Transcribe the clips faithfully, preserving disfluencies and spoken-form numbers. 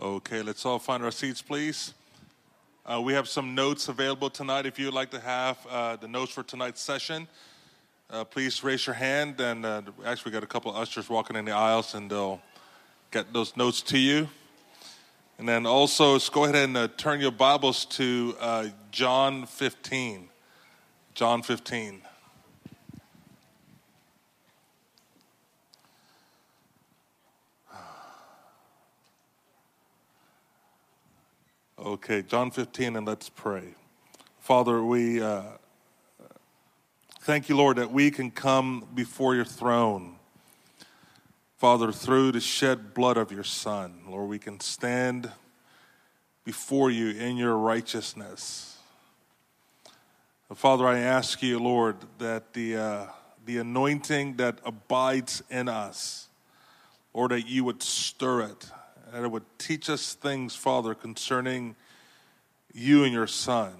Okay, let's all find our seats, please. Uh, we have some notes available tonight. If you would like to have uh, the notes for tonight's session, uh, please raise your hand. And uh, actually, we got a couple of ushers walking in the aisles, and they'll get those notes to you. And then also, let's go ahead and uh, turn your Bibles to uh, John fifteen. John fifteen. Okay, John fifteen, and let's pray. Father, we uh, thank you, Lord, that we can come before your throne. Father, through the shed blood of your Son, Lord, we can stand before you in your righteousness. Father, I ask you, Lord, that the uh, the anointing that abides in us, Lord, that you would stir it, and it would teach us things, Father, concerning you and your Son.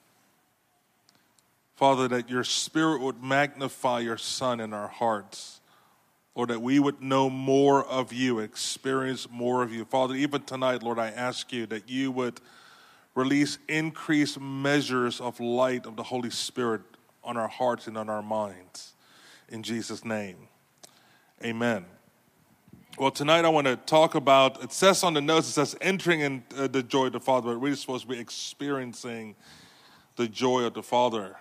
Father, that your Spirit would magnify your Son in our hearts. Lord, that we would know more of you, experience more of you. Father, even tonight, Lord, I ask you that you would release increased measures of light of the Holy Spirit on our hearts and on our minds. In Jesus' name, amen. Well, tonight I want to talk about, it says on the notes, it says entering in uh, the joy of the Father, but we're supposed to be experiencing the joy of the Father.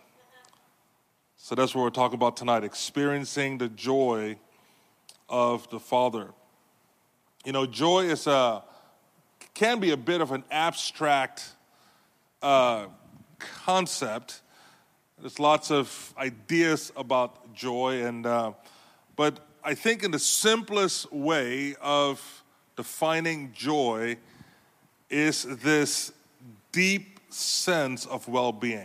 So that's what we're talking about tonight, experiencing the joy of the Father. You know, joy is a, can be a bit of an abstract uh, concept. There's lots of ideas about joy, and uh, but I think in the simplest way of defining joy is this deep sense of well-being.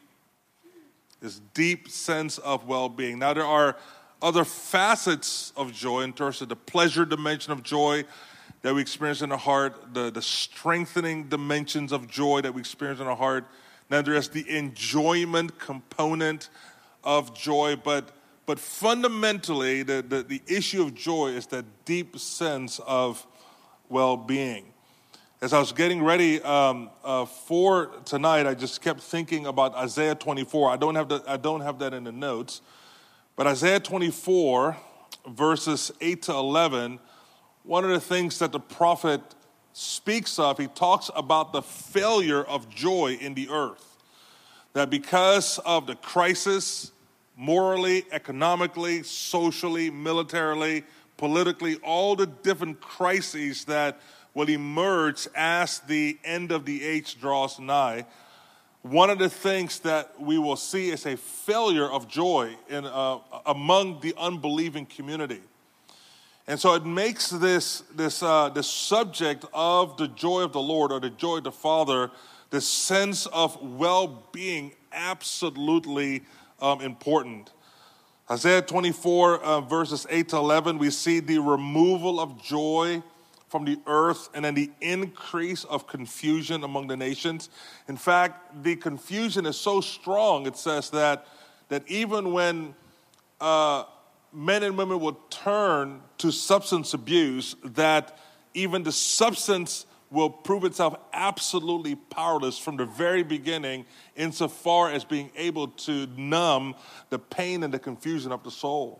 This deep sense of well-being. Now, there are other facets of joy in terms of the pleasure dimension of joy that we experience in our heart, the, the strengthening dimensions of joy that we experience in our heart. Then there's the enjoyment component of joy, but But fundamentally, the, the, the issue of joy is that deep sense of well-being. As I was getting ready um, uh, for tonight, I just kept thinking about Isaiah twenty-four. I don't have the, I don't have that in the notes, but Isaiah twenty-four, verses eight to eleven. One of the things that the prophet speaks of, he talks about the failure of joy in the earth. That because of the crisis, morally, economically, socially, militarily, politically, all the different crises that will emerge as the end of the age draws nigh, one of the things that we will see is a failure of joy in uh, among the unbelieving community. And so it makes this, this, uh, this subject of the joy of the Lord or the joy of the Father, this sense of well-being, absolutely Um, important. Isaiah twenty-four, uh, verses eight to eleven, we see the removal of joy from the earth and then the increase of confusion among the nations. In fact, the confusion is so strong, it says that, that even when uh, men and women will turn to substance abuse, that even the substance will prove itself absolutely powerless from the very beginning insofar as being able to numb the pain and the confusion of the soul.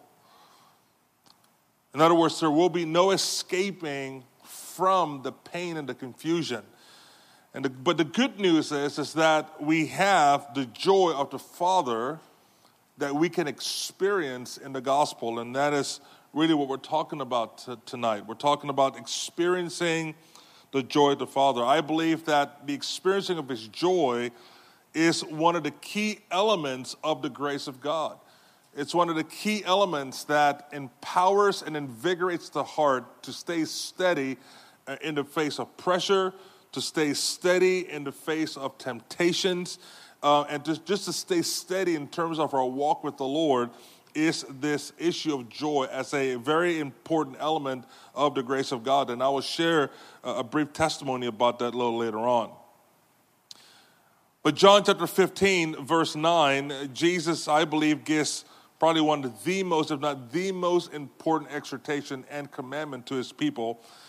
In other words, there will be no escaping from the pain and the confusion. And the, but the good news is, is that we have the joy of the Father that we can experience in the gospel, and that is really what we're talking about t- tonight. We're talking about experiencing the joy of the Father. I believe that the experiencing of his joy is one of the key elements of the grace of God. It's one of the key elements that empowers and invigorates the heart to stay steady in the face of pressure, to stay steady in the face of temptations, uh, and just, just to stay steady in terms of our walk with the Lord is this issue of joy as a very important element of the grace of God. And I will share a brief testimony about that a little later on. But John chapter fifteen, verse nine, Jesus, I believe, gives probably one of the most, if not the most important exhortation and commandment to his people.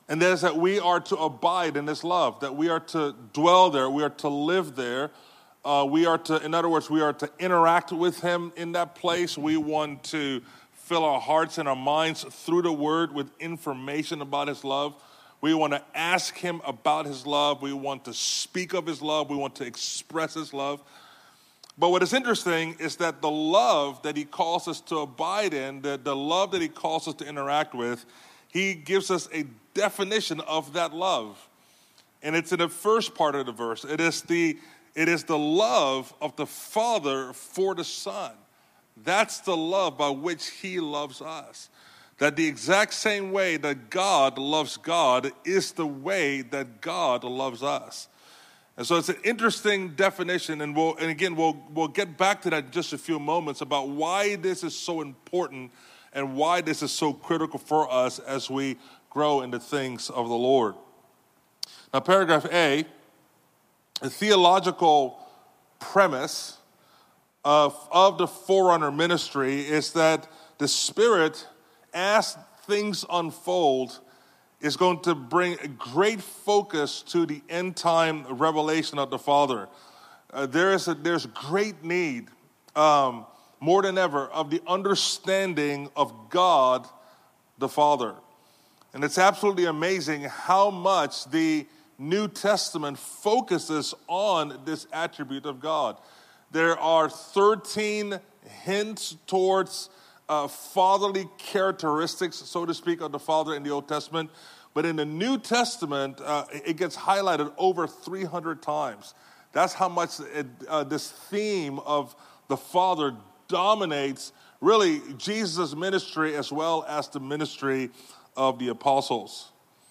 And that is that we are to abide in this love, that we are to dwell there, we are to live there. Uh, we are to, in other words, we are to interact with him in that place. We want to fill our hearts and our minds through the word with information about his love. We want to ask him about his love. We want to speak of his love. We want to express his love. But what is interesting is that the love that he calls us to abide in, the, the love that he calls us to interact with, he gives us a definition of that love. And it's in the first part of the verse. It is the, it is the love of the Father for the Son. That's the love by which he loves us. That the exact same way that God loves God is the way that God loves us. And so it's an interesting definition, and we'll and again we'll we'll get back to that in just a few moments about why this is so important and why this is so critical for us as we grow in the things of the Lord. Now, paragraph A, a theological premise of, of the Forerunner ministry is that the Spirit, as things unfold, is going to bring a great focus to the end-time revelation of the Father. Uh, there is a, there's great need, um, more than ever, of the understanding of God the Father. And it's absolutely amazing how much the New Testament focuses on this attribute of God. There are thirteen hints towards uh, fatherly characteristics, so to speak, of the Father in the Old Testament. But in the New Testament, uh, it gets highlighted over three hundred times. That's how much it, uh, this theme of the Father dominates, really, Jesus' ministry as well as the ministry of the apostles.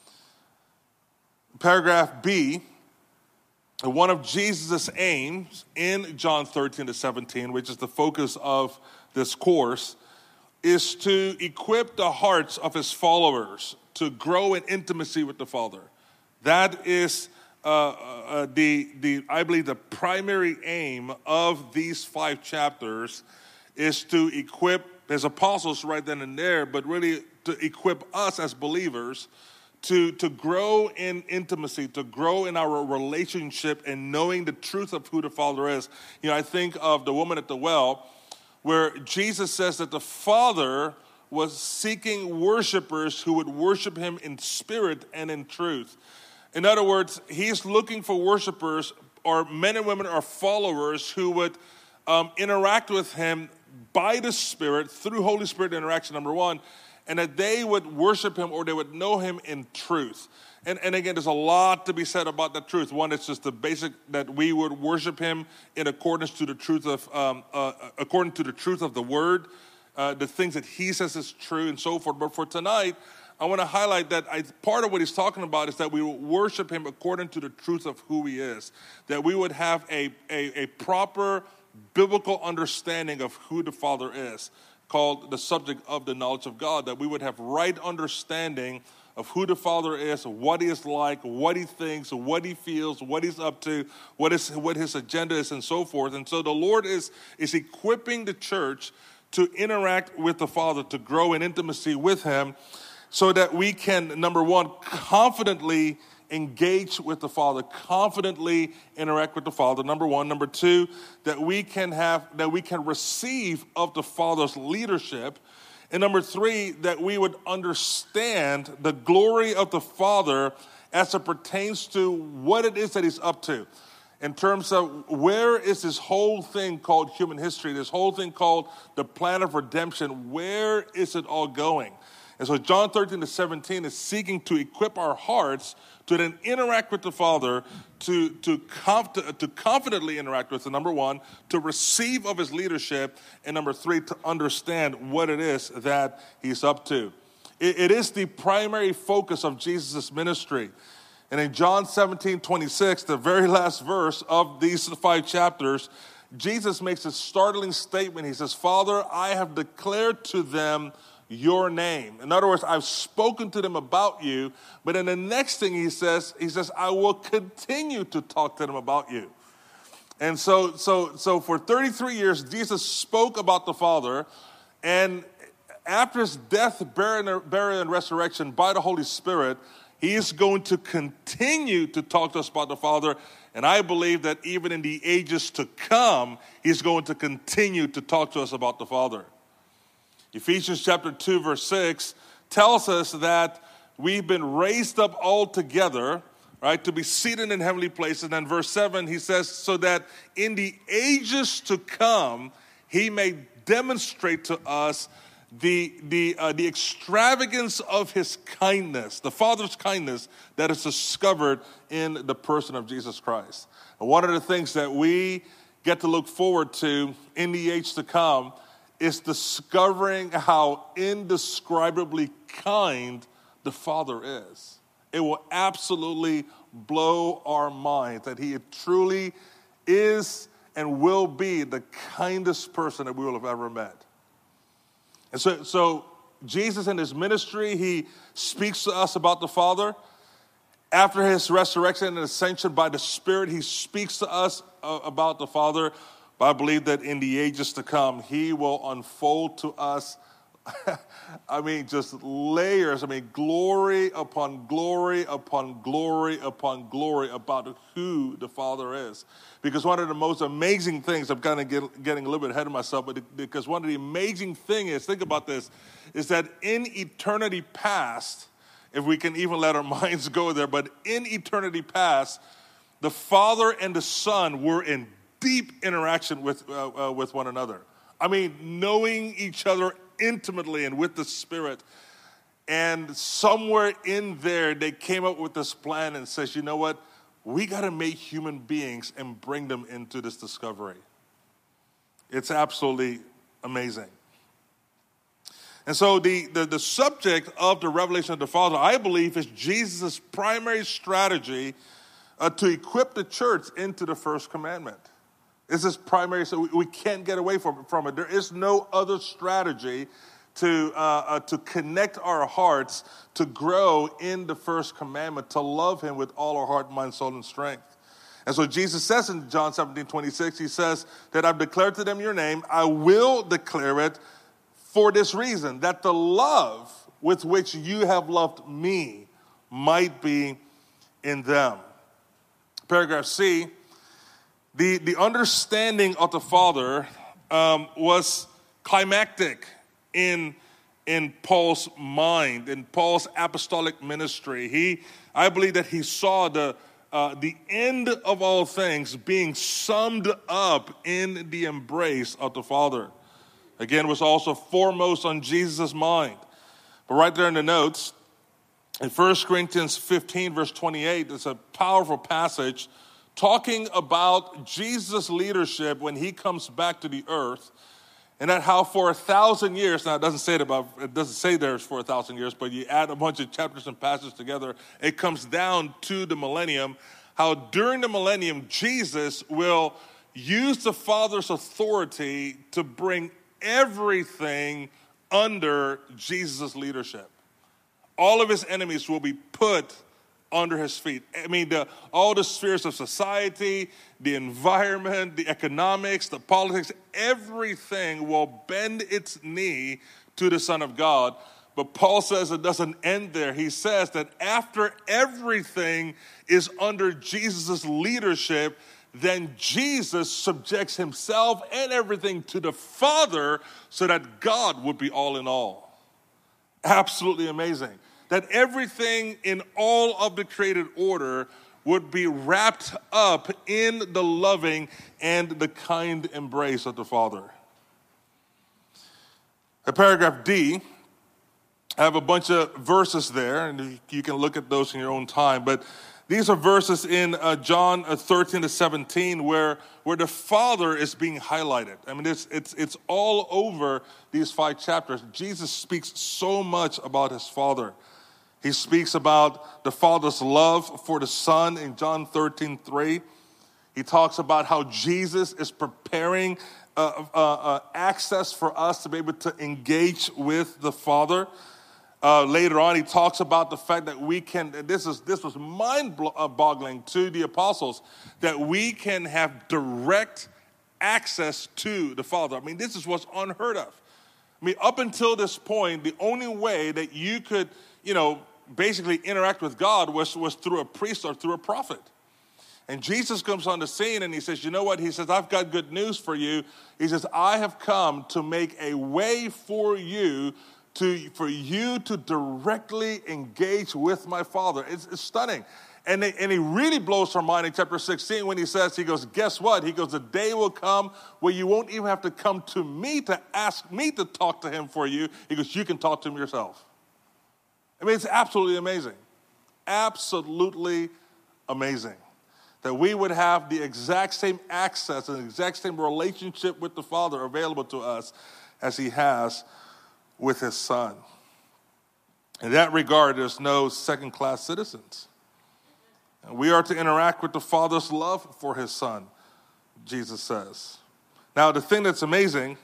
Paragraph B, one of Jesus' aims in John thirteen to seventeen, which is the focus of this course, is to equip the hearts of his followers to grow in intimacy with the Father. That is uh, uh, the, the, I believe, the primary aim of these five chapters is to equip his apostles right then and there, but really to equip us as believers to, to grow in intimacy, to grow in our relationship and knowing the truth of who the Father is. You know, I think of the woman at the well, where Jesus says that the Father was seeking worshipers who would worship him in spirit and in truth. In other words, he's looking for worshipers, or men and women or followers who would um, interact with him by the Spirit, through Holy Spirit interaction, number one, and that they would worship him or they would know him in truth. And, and again, there's a lot to be said about that truth. One, it's just the basic that we would worship him in accordance to the truth of, um, uh, according to the truth of the Word, uh, the things that he says is true and so forth. But for tonight, I want to highlight that I, part of what he's talking about is that we will worship him according to the truth of who he is. That we would have a, a, a proper biblical understanding of who the Father is, called the subject of the knowledge of God. That we would have right understanding of who the Father is, what he is like, what he thinks, what he feels, what he's up to, what is what his agenda is, and so forth. And so the Lord is, is equipping the church to interact with the Father, to grow in intimacy with him, so that we can, number one, confidently engage with the Father, confidently interact with the Father, number one. Number two, that we can have, that we can receive of the Father's leadership. And number three, that we would understand the glory of the Father as it pertains to what it is that he's up to. In terms of where is this whole thing called human history, this whole thing called the plan of redemption, where is it all going? And so John thirteen to seventeen is seeking to equip our hearts to then interact with the Father, to, to, conf- to confidently interact with him, number one, to receive of his leadership, and number three, to understand what it is that he's up to. It, it is the primary focus of Jesus' ministry. And in John seventeen twenty-six, the very last verse of these five chapters, Jesus makes a startling statement. He says, "Father, I have declared to them your name." In other words, I've spoken to them about you. But in the next thing he says, he says, I will continue to talk to them about you. And so, so, so for thirty-three years, Jesus spoke about the Father. And after his death, burial, and resurrection by the Holy Spirit, he is going to continue to talk to us about the Father. And I believe that even in the ages to come, he's going to continue to talk to us about the Father. Ephesians chapter two, verse six tells us that we've been raised up all together, right, to be seated in heavenly places. And then verse seven, he says, so that in the ages to come, he may demonstrate to us the the uh, the extravagance of his kindness, the Father's kindness that is discovered in the person of Jesus Christ. And one of the things that we get to look forward to in the age to come is discovering how indescribably kind the Father is. It will absolutely blow our minds that he truly is and will be the kindest person that we will have ever met. And so, so Jesus in his ministry, he speaks to us about the Father. After his resurrection and ascension by the Spirit, he speaks to us uh, about the Father. But I believe that in the ages to come, he will unfold to us, I mean, just layers, I mean, glory upon glory upon glory upon glory about who the Father is. Because one of the most amazing things, I'm kind of get, getting a little bit ahead of myself, but because one of the amazing things is, think about this, is that in eternity past, if we can even let our minds go there, but in eternity past, the Father and the Son were in deep interaction with uh, uh, with one another. I mean, knowing each other intimately and with the Spirit. And somewhere in there, they came up with this plan and says, you know what? We got to make human beings and bring them into this discovery. It's absolutely amazing. And so the, the, the subject of the revelation of the Father, I believe, is Jesus' primary strategy uh, to equip the church into the first commandment. It's his primary, so we, we can't get away from, from it. There is no other strategy to uh, uh, to connect our hearts, to grow in the first commandment, to love him with all our heart, mind, soul, and strength. And so Jesus says in John seventeen twenty-six, he says that I've declared to them your name. I will declare it for this reason, that the love with which you have loved me might be in them. Paragraph C, the, the understanding of the Father um, was climactic in, in Paul's mind, in Paul's apostolic ministry. He, I believe that he saw the, uh, the end of all things being summed up in the embrace of the Father. Again, was also foremost on Jesus' mind. But right there in the notes, in First Corinthians fifteen, verse twenty-eight, it's a powerful passage talking about Jesus' leadership when he comes back to the earth, and that how for a thousand years, now it doesn't say it about, it doesn't say there's for a thousand years, but you add a bunch of chapters and passages together, it comes down to the millennium, how during the millennium, Jesus will use the Father's authority to bring everything under Jesus' leadership. All of his enemies will be put under his feet. I mean, the, all the spheres of society, the environment, the economics, the politics, everything will bend its knee to the Son of God. But Paul says it doesn't end there. He says that after everything is under Jesus' leadership, then Jesus subjects himself and everything to the Father so that God would be all in all. Absolutely amazing. That everything in all of the created order would be wrapped up in the loving and the kind embrace of the Father. In paragraph D, I have a bunch of verses there, and you can look at those in your own time, but these are verses in uh, John thirteen to seventeen where, where the Father is being highlighted. I mean, it's, it's, it's all over these five chapters. Jesus speaks so much about his Father. He speaks about the Father's love for the Son in John thirteen three. He talks about how Jesus is preparing uh, uh, uh, access for us to be able to engage with the Father. Uh, later on, he talks about the fact that we can, this is this was mind-boggling to the apostles, that we can have direct access to the Father. I mean, this is what's unheard of. I mean, up until this point, the only way that you could, you know, basically interact with God was, was through a priest or through a prophet. And Jesus comes on the scene and he says, you know what? He says, I've got good news for you. He says, I have come to make a way for you to for you to directly engage with my Father. It's, it's stunning. And, they, and he really blows our mind in chapter sixteen when he says, he goes, guess what? He goes, the day will come where you won't even have to come to me to ask me to talk to him for you. He goes, you can talk to him yourself. I mean, it's absolutely amazing. Absolutely amazing. That we would have the exact same access and the exact same relationship with the Father available to us as he has with his Son. In that regard, there's no second-class citizens. And we are to interact with the Father's love for his Son, Jesus says. Now, the thing that's amazing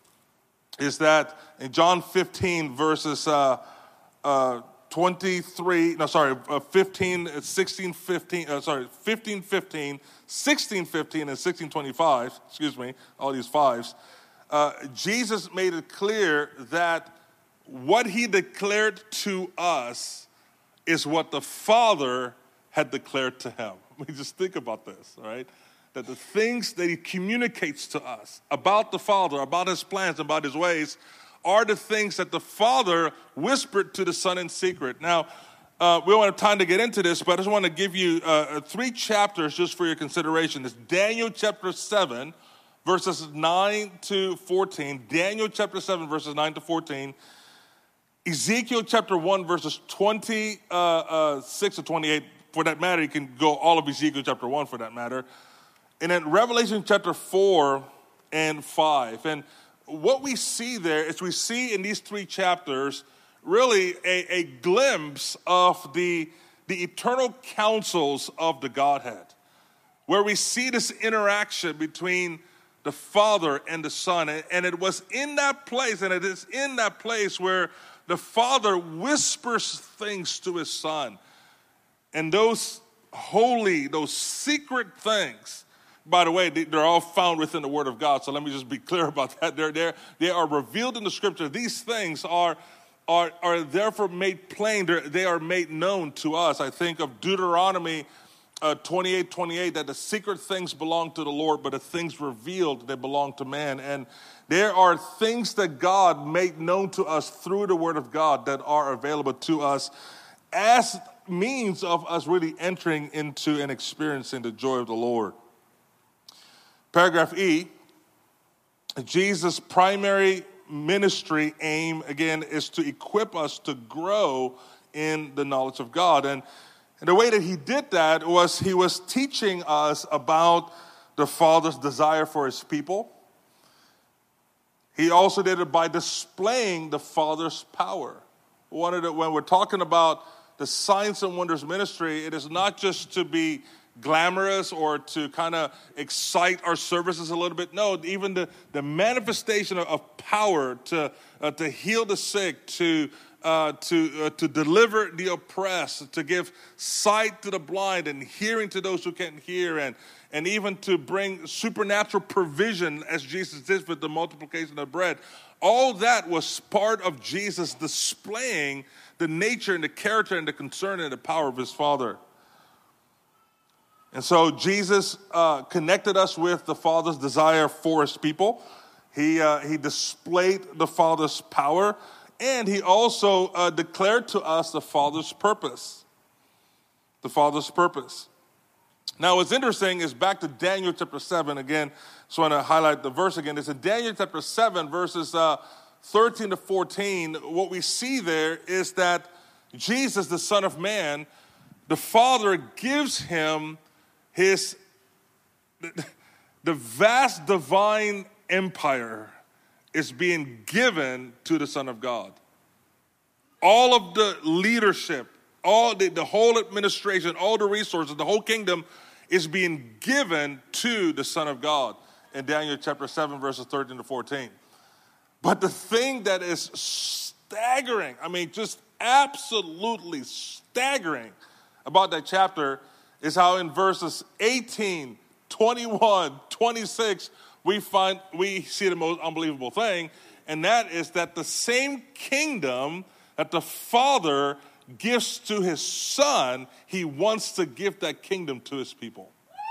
is that in John fifteen, verses uh, uh, twenty-three, no, sorry, uh, fifteen, sixteen, fifteen, uh, sorry, fifteen, fifteen, sixteen, fifteen, and sixteen, twenty-five, excuse me, all these fives, uh, Jesus made it clear that what he declared to us is what the Father had declared to him. I mean, just think about this, right? That the things that he communicates to us about the Father, about his plans, about his ways, are the things that the Father whispered to the Son in secret. Now, uh, we don't have time to get into this, but I just want to give you uh, three chapters just for your consideration. It's Daniel chapter seven, verses nine to fourteen. Daniel chapter seven, verses nine to fourteen. Ezekiel chapter one, verses twenty-six uh, uh, to twenty-eight. For that matter, you can go all of Ezekiel chapter one for that matter. And then Revelation chapter four and five. And what we see there is we see in these three chapters really a, a glimpse of the, the eternal counsels of the Godhead, where we see this interaction between the Father and the Son. And it was in that place, and it is in that place where the Father whispers things to his Son. And those holy, those secret things, by the way, they're all found within the Word of God. So let me just be clear about that. They're there. They are revealed in the Scripture. These things are, are, are therefore made plain. They're, they are made known to us. I think of Deuteronomy uh, twenty-eight, twenty-eight, that the secret things belong to the Lord, but the things revealed, they belong to man. And there are things that God made known to us through the Word of God that are available to us as means of us really entering into and experiencing the joy of the Lord. Paragraph E, Jesus' primary ministry aim, again, is to equip us to grow in the knowledge of God. And, and the way that he did that was he was teaching us about the Father's desire for his people. He also did it by displaying the Father's power. One of the, when we're talking about the Signs and Wonders ministry, it is not just to be glamorous or to kind of excite our services a little bit. No, even the, the manifestation of, of power to uh, to heal the sick, to uh, to uh, to deliver the oppressed, to give sight to the blind and hearing to those who can't hear, and and even to bring supernatural provision as Jesus did with the multiplication of bread. All that was part of Jesus displaying the nature and the character and the concern and the power of his Father. And so Jesus uh, connected us with the Father's desire for his people. He, uh, he displayed the Father's power, and he also uh, declared to us the Father's purpose. The Father's purpose. Now, what's interesting is back to Daniel chapter seven again. Just want to highlight the verse again. It's in Daniel chapter seven, verses uh, thirteen to fourteen. What we see there is that Jesus, the Son of Man, the Father gives him his, the vast divine empire is being given to the Son of God. All of the leadership, all the, the whole administration, all the resources, the whole kingdom is being given to the Son of God in Daniel chapter seven, verses thirteen to fourteen. But the thing that is staggering, I mean, just absolutely staggering about that chapter is how in verses eighteen, twenty-one, twenty-six, we find, we see the most unbelievable thing, and that is that the same kingdom that the Father gives to his son, he wants to give that kingdom to his people.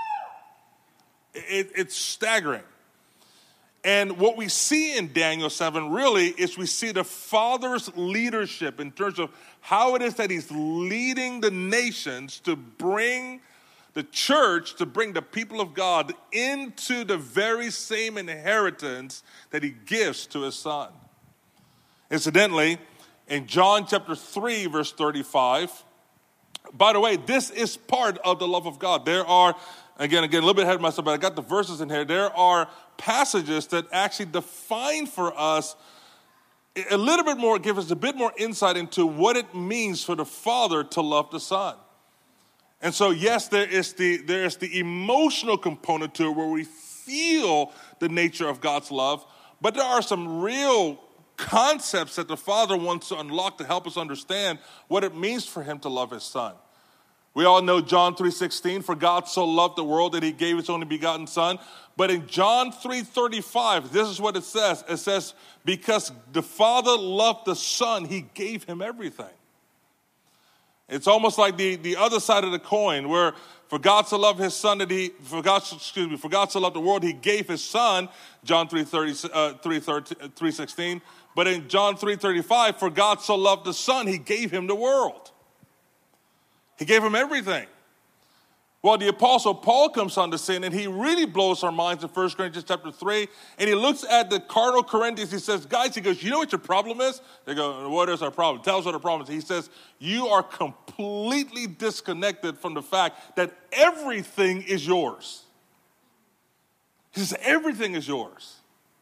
It, it's staggering. And what we see in Daniel seven really is we see the Father's leadership in terms of how it is that he's leading the nations to bring the church, to bring the people of God into the very same inheritance that he gives to his son. Incidentally, in John chapter three, verse thirty-five, by the way, this is part of the love of God. There are, again, again, a little bit ahead of myself, but I got the verses in here. There are passages that actually define for us a little bit more, give us a bit more insight into what it means for the Father to love the Son. And so, yes, there is the there is the emotional component to it where we feel the nature of God's love, but there are some real concepts that the Father wants to unlock to help us understand what it means for him to love his Son. We all know John three sixteen, for God so loved the world that he gave his only begotten Son. But in John three thirty-five, this is what it says. It says, because the Father loved the Son, he gave him everything. It's almost like the, the other side of the coin, where for God so loved his Son that he, for God, excuse me, for God so loved the world, he gave his Son, John three sixteen. But in John three thirty-five, for God so loved the Son, he gave him the world. He gave him everything. Well, the Apostle Paul comes on the scene, and he really blows our minds in First Corinthians chapter three. And he looks at the carnal Corinthians. He says, guys, he goes, you know what your problem is? They go, what is our problem? Tell us what our problem is. He says, you are completely disconnected from the fact that everything is yours. He says, everything is yours.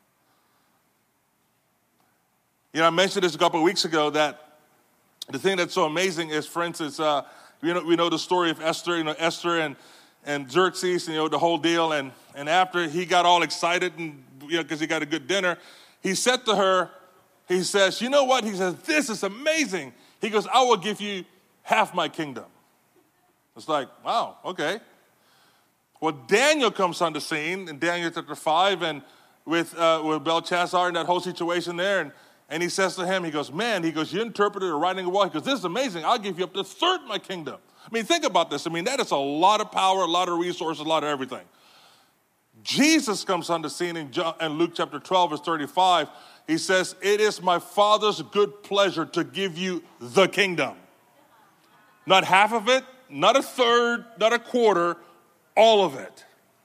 You know, I mentioned this a couple of weeks ago that the thing that's so amazing is, for instance, uh, You know, we know the story of Esther, you know, Esther and, and Xerxes, you know, the whole deal. And, and after he got all excited and, you know, because he got a good dinner, he said to her, he says, you know what? He says, this is amazing. He goes, I will give you half my kingdom. It's like, wow, okay. Well, Daniel comes on the scene in Daniel chapter five and with, uh, with Belshazzar and that whole situation there. And And he says to him, he goes, man, he goes, you interpreted the writing of the wall. He goes, this is amazing. I'll give you up to a third of my kingdom. I mean, think about this. I mean, that is a lot of power, a lot of resources, a lot of everything. Jesus comes on the scene in, John, in Luke chapter twelve, verse thirty-five. He says, it is my Father's good pleasure to give you the kingdom. Not half of it, not a third, not a quarter, all of it.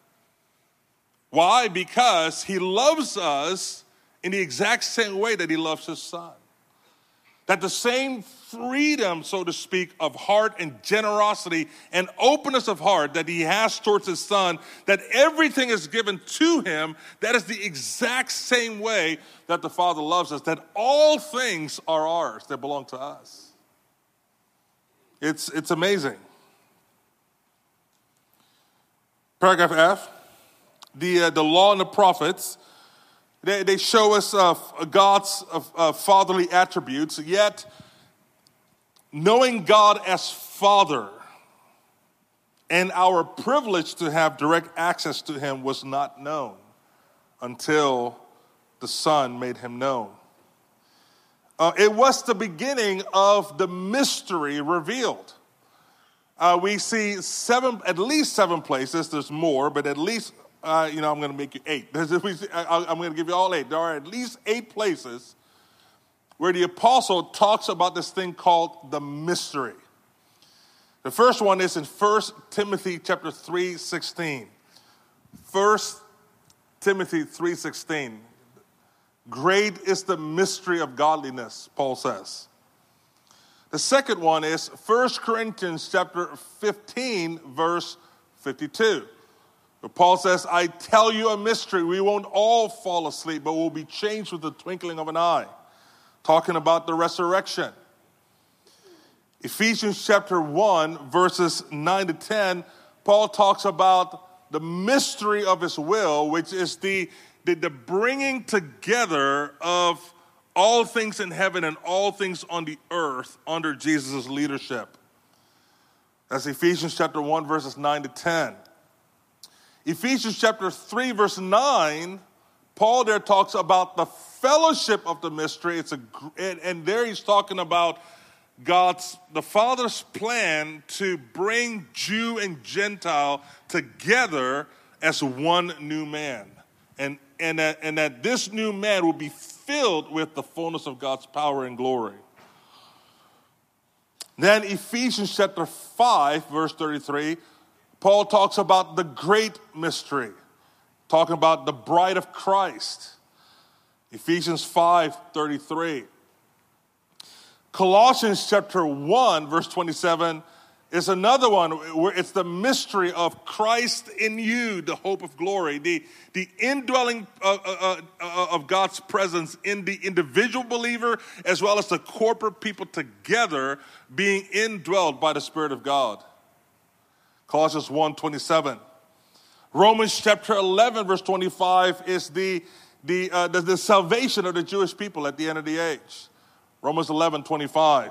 Why? Because he loves us in the exact same way that he loves his Son. That the same freedom, so to speak, of heart and generosity and openness of heart that he has towards his Son, that everything is given to him, that is the exact same way that the Father loves us, that all things are ours, that belong to us. It's, it's amazing. Paragraph F, the, uh, the law and the prophets, They, they show us uh, God's uh, uh, fatherly attributes, yet knowing God as Father and our privilege to have direct access to him was not known until the Son made him known. Uh, it was the beginning of the mystery revealed. Uh, we see seven, at least seven places, there's more, but at least Uh, you know, I'm going to make you eight. I'm going to give you all eight. There are at least eight places where the apostle talks about this thing called the mystery. The first one is in First Timothy chapter three sixteen. First Timothy three sixteen. Great is the mystery of godliness, Paul says. The second one is First Corinthians chapter fifteen, verse fifty-two. Paul says, I tell you a mystery. We won't all fall asleep, but we'll be changed with the twinkling of an eye. Talking about the resurrection. Ephesians chapter one, verses nine to ten, Paul talks about the mystery of his will, which is the, the, the bringing together of all things in heaven and all things on the earth under Jesus' leadership. That's Ephesians chapter one, verses nine to ten. Ephesians chapter three, verse nine, Paul there talks about the fellowship of the mystery. It's a, and, and there he's talking about God's, the Father's plan to bring Jew and Gentile together as one new man. And, and, that, and that this new man will be filled with the fullness of God's power and glory. Then Ephesians chapter five, verse thirty-three, Paul talks about the great mystery, talking about the bride of Christ. Ephesians five thirty-three. Colossians chapter one, verse twenty-seven, is another one where it's the mystery of Christ in you, the hope of glory, the, the indwelling uh, uh, uh, of God's presence in the individual believer as well as the corporate people together being indwelled by the Spirit of God. Colossians one twenty-seven. Romans chapter eleven, verse twenty-five is the, the, uh, the, the salvation of the Jewish people at the end of the age. Romans eleven twenty-five.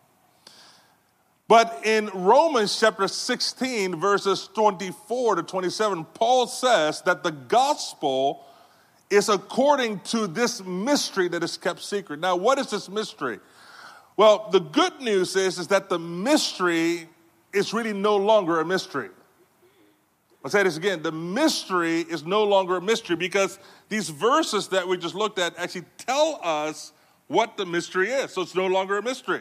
But in Romans chapter sixteen, verses twenty-four to twenty-seven, Paul says that the gospel is according to this mystery that is kept secret. Now, what is this mystery? Well, the good news is, is that the mystery is really no longer a mystery. I'll say this again. The mystery is no longer a mystery because these verses that we just looked at actually tell us what the mystery is. So it's no longer a mystery.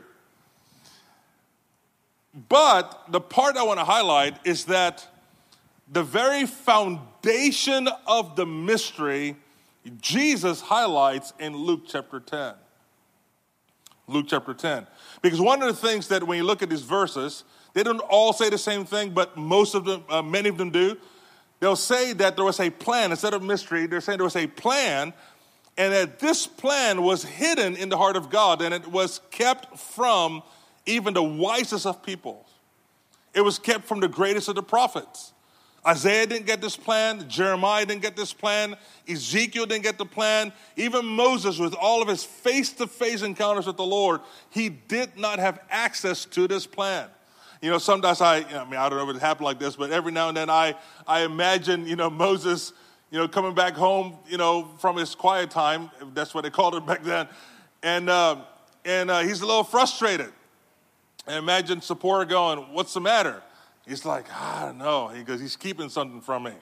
But the part I want to highlight is that the very foundation of the mystery, Jesus highlights in Luke chapter ten. Luke chapter ten. Because one of the things that when you look at these verses, they don't all say the same thing, but most of them, uh, many of them do. They'll say that there was a plan. Instead of mystery, they're saying there was a plan, and that this plan was hidden in the heart of God, and it was kept from even the wisest of people. It was kept from the greatest of the prophets. Isaiah didn't get this plan. Jeremiah didn't get this plan. Ezekiel didn't get the plan. Even Moses, with all of his face-to-face encounters with the Lord, he did not have access to this plan. You know, sometimes I, you know, I mean, I don't know if it happened like this, but every now and then I, I imagine, you know, Moses, you know, coming back home, you know, from his quiet time, if that's what they called it back then, and uh, and uh, he's a little frustrated. And imagine Zipporah going, "What's the matter?" He's like, "I don't know." He goes, "He's keeping something from me."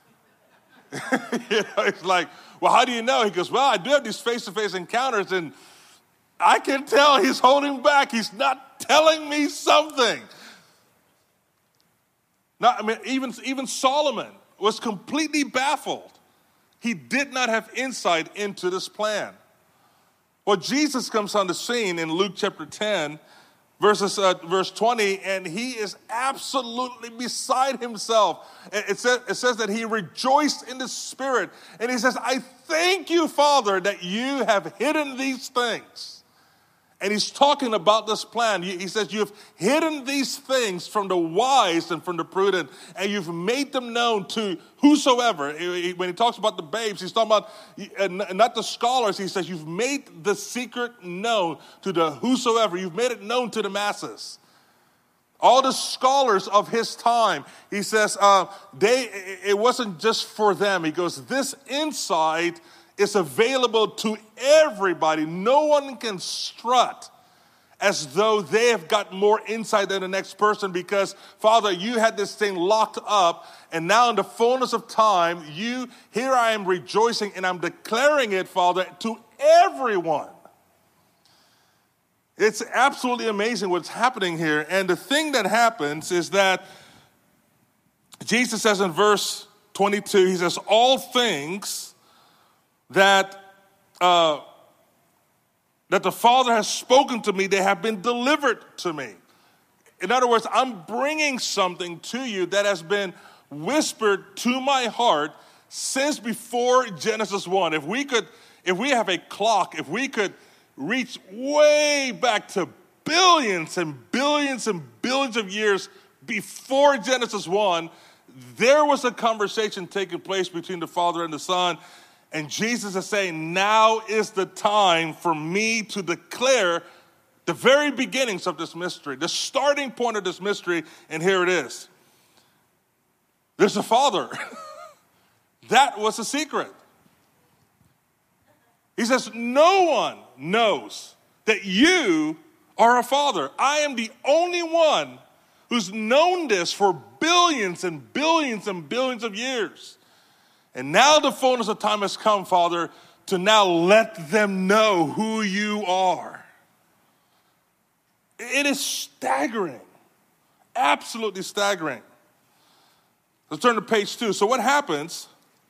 You know, he's like, "Well, how do you know?" He goes, "Well, I do have these face-to-face encounters, and I can tell he's holding back. He's not telling me something." Not, I mean, even, even Solomon was completely baffled. He did not have insight into this plan. Well, Jesus comes on the scene in Luke chapter ten, verses, uh, verse twenty, and he is absolutely beside himself. It says, it says that he rejoiced in the Spirit, and he says, "I thank you, Father, that you have hidden these things." And he's talking about this plan. He says, "You have hidden these things from the wise and from the prudent, and you've made them known to whosoever." When he talks about the babes, he's talking about not the scholars. He says, "You've made the secret known to the whosoever." You've made it known to the masses. All the scholars of his time, he says, uh, they it wasn't just for them. He goes, "This insight is available to everybody. No one can strut as though they have got more insight than the next person because, Father, you had this thing locked up, and now in the fullness of time, you here I am rejoicing, and I'm declaring it, Father, to everyone." It's absolutely amazing what's happening here. And the thing that happens is that Jesus says in verse twenty-two, he says, "All things that uh, that the Father has spoken to me, they have been delivered to me." In other words, I'm bringing something to you that has been whispered to my heart since before Genesis one. If we could, if we have a clock, if we could reach way back to billions and billions and billions of years before Genesis one, there was a conversation taking place between the Father and the Son. And Jesus is saying, now is the time for me to declare the very beginnings of this mystery, the starting point of this mystery, and here it is. There's a Father. That was a secret. He says, no one knows that you are a father. I am the only one who's known this for billions and billions and billions of years. And now the fullness of time has come, Father, to now let them know who you are. It is staggering. Absolutely staggering. Let's turn to page two. So what happens?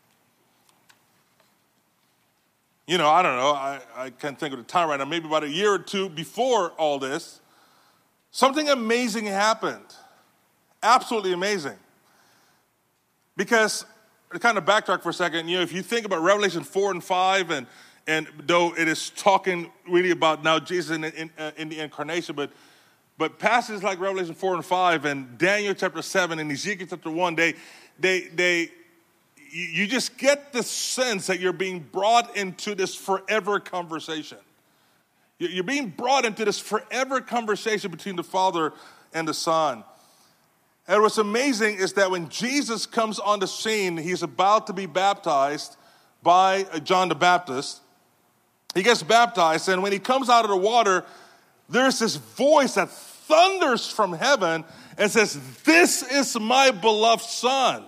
You know, I don't know. I, I can't think of the time right now. Maybe about a year or two before all this, something amazing happened. Absolutely amazing. Because, to kind of backtrack for a second, you know, if you think about Revelation four and five, and and though it is talking really about now Jesus in, in, uh, in the incarnation, but but passages like Revelation four and five and Daniel chapter seven and Ezekiel chapter one, they they they you just get the sense that you're being brought into this forever conversation. You're being brought into this forever conversation between the Father and the Son. And what's amazing is that when Jesus comes on the scene, he's about to be baptized by John the Baptist. He gets baptized, and when he comes out of the water, there's this voice that thunders from heaven and says, "This is my beloved Son,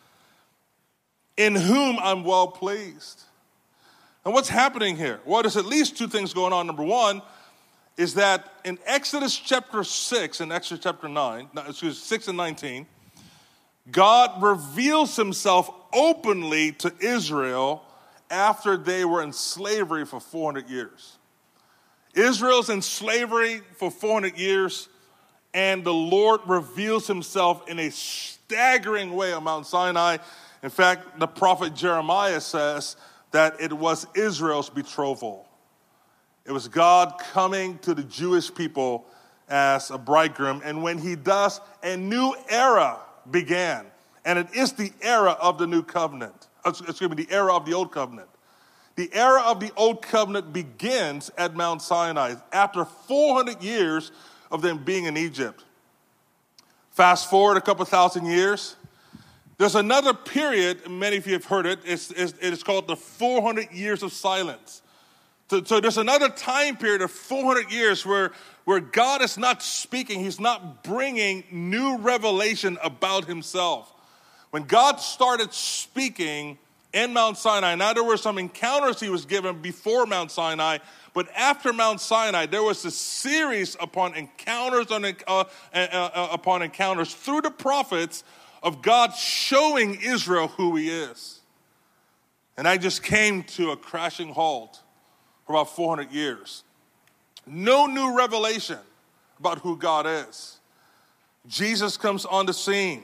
in whom I'm well pleased." And what's happening here? Well, there's at least two things going on. Number one is that in Exodus chapter six and Exodus chapter nine, excuse me, six and nineteen, God reveals himself openly to Israel after they were in slavery for four hundred years. Israel's in slavery for four hundred years, and the Lord reveals himself in a staggering way on Mount Sinai. In fact, the prophet Jeremiah says that it was Israel's betrothal. It was God coming to the Jewish people as a bridegroom. And when he does, a new era began. And it is the era of the new covenant. Excuse me, the era of the old covenant. The era of the old covenant begins at Mount Sinai after four hundred years of them being in Egypt. Fast forward a couple thousand years. There's another period, many of you have heard it, it's, it's, it's called the four hundred years of silence. So, so there's another time period of four hundred years where, where God is not speaking, he's not bringing new revelation about himself. When God started speaking in Mount Sinai, now there were some encounters he was given before Mount Sinai, but after Mount Sinai, there was a series upon encounters on, uh, uh, uh, upon encounters through the prophets of God showing Israel who he is. And I just came to a crashing halt for about four hundred years. No new revelation about who God is. Jesus comes on the scene.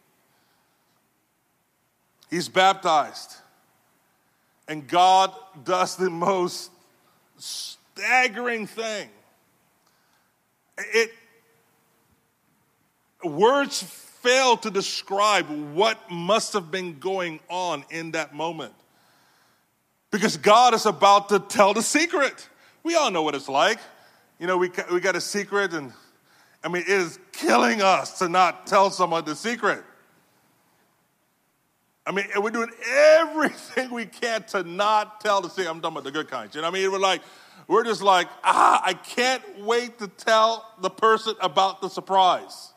He's baptized. And God does the most staggering thing. It, words fail to describe what must have been going on in that moment. Because God is about to tell the secret. We all know what it's like. You know, we we got a secret, and I mean, it is killing us to not tell someone the secret. I mean, we're doing everything we can to not tell the secret. I'm talking about the good kinds. You know what I mean? We're like, we're just like, ah, I can't wait to tell the person about the surprise.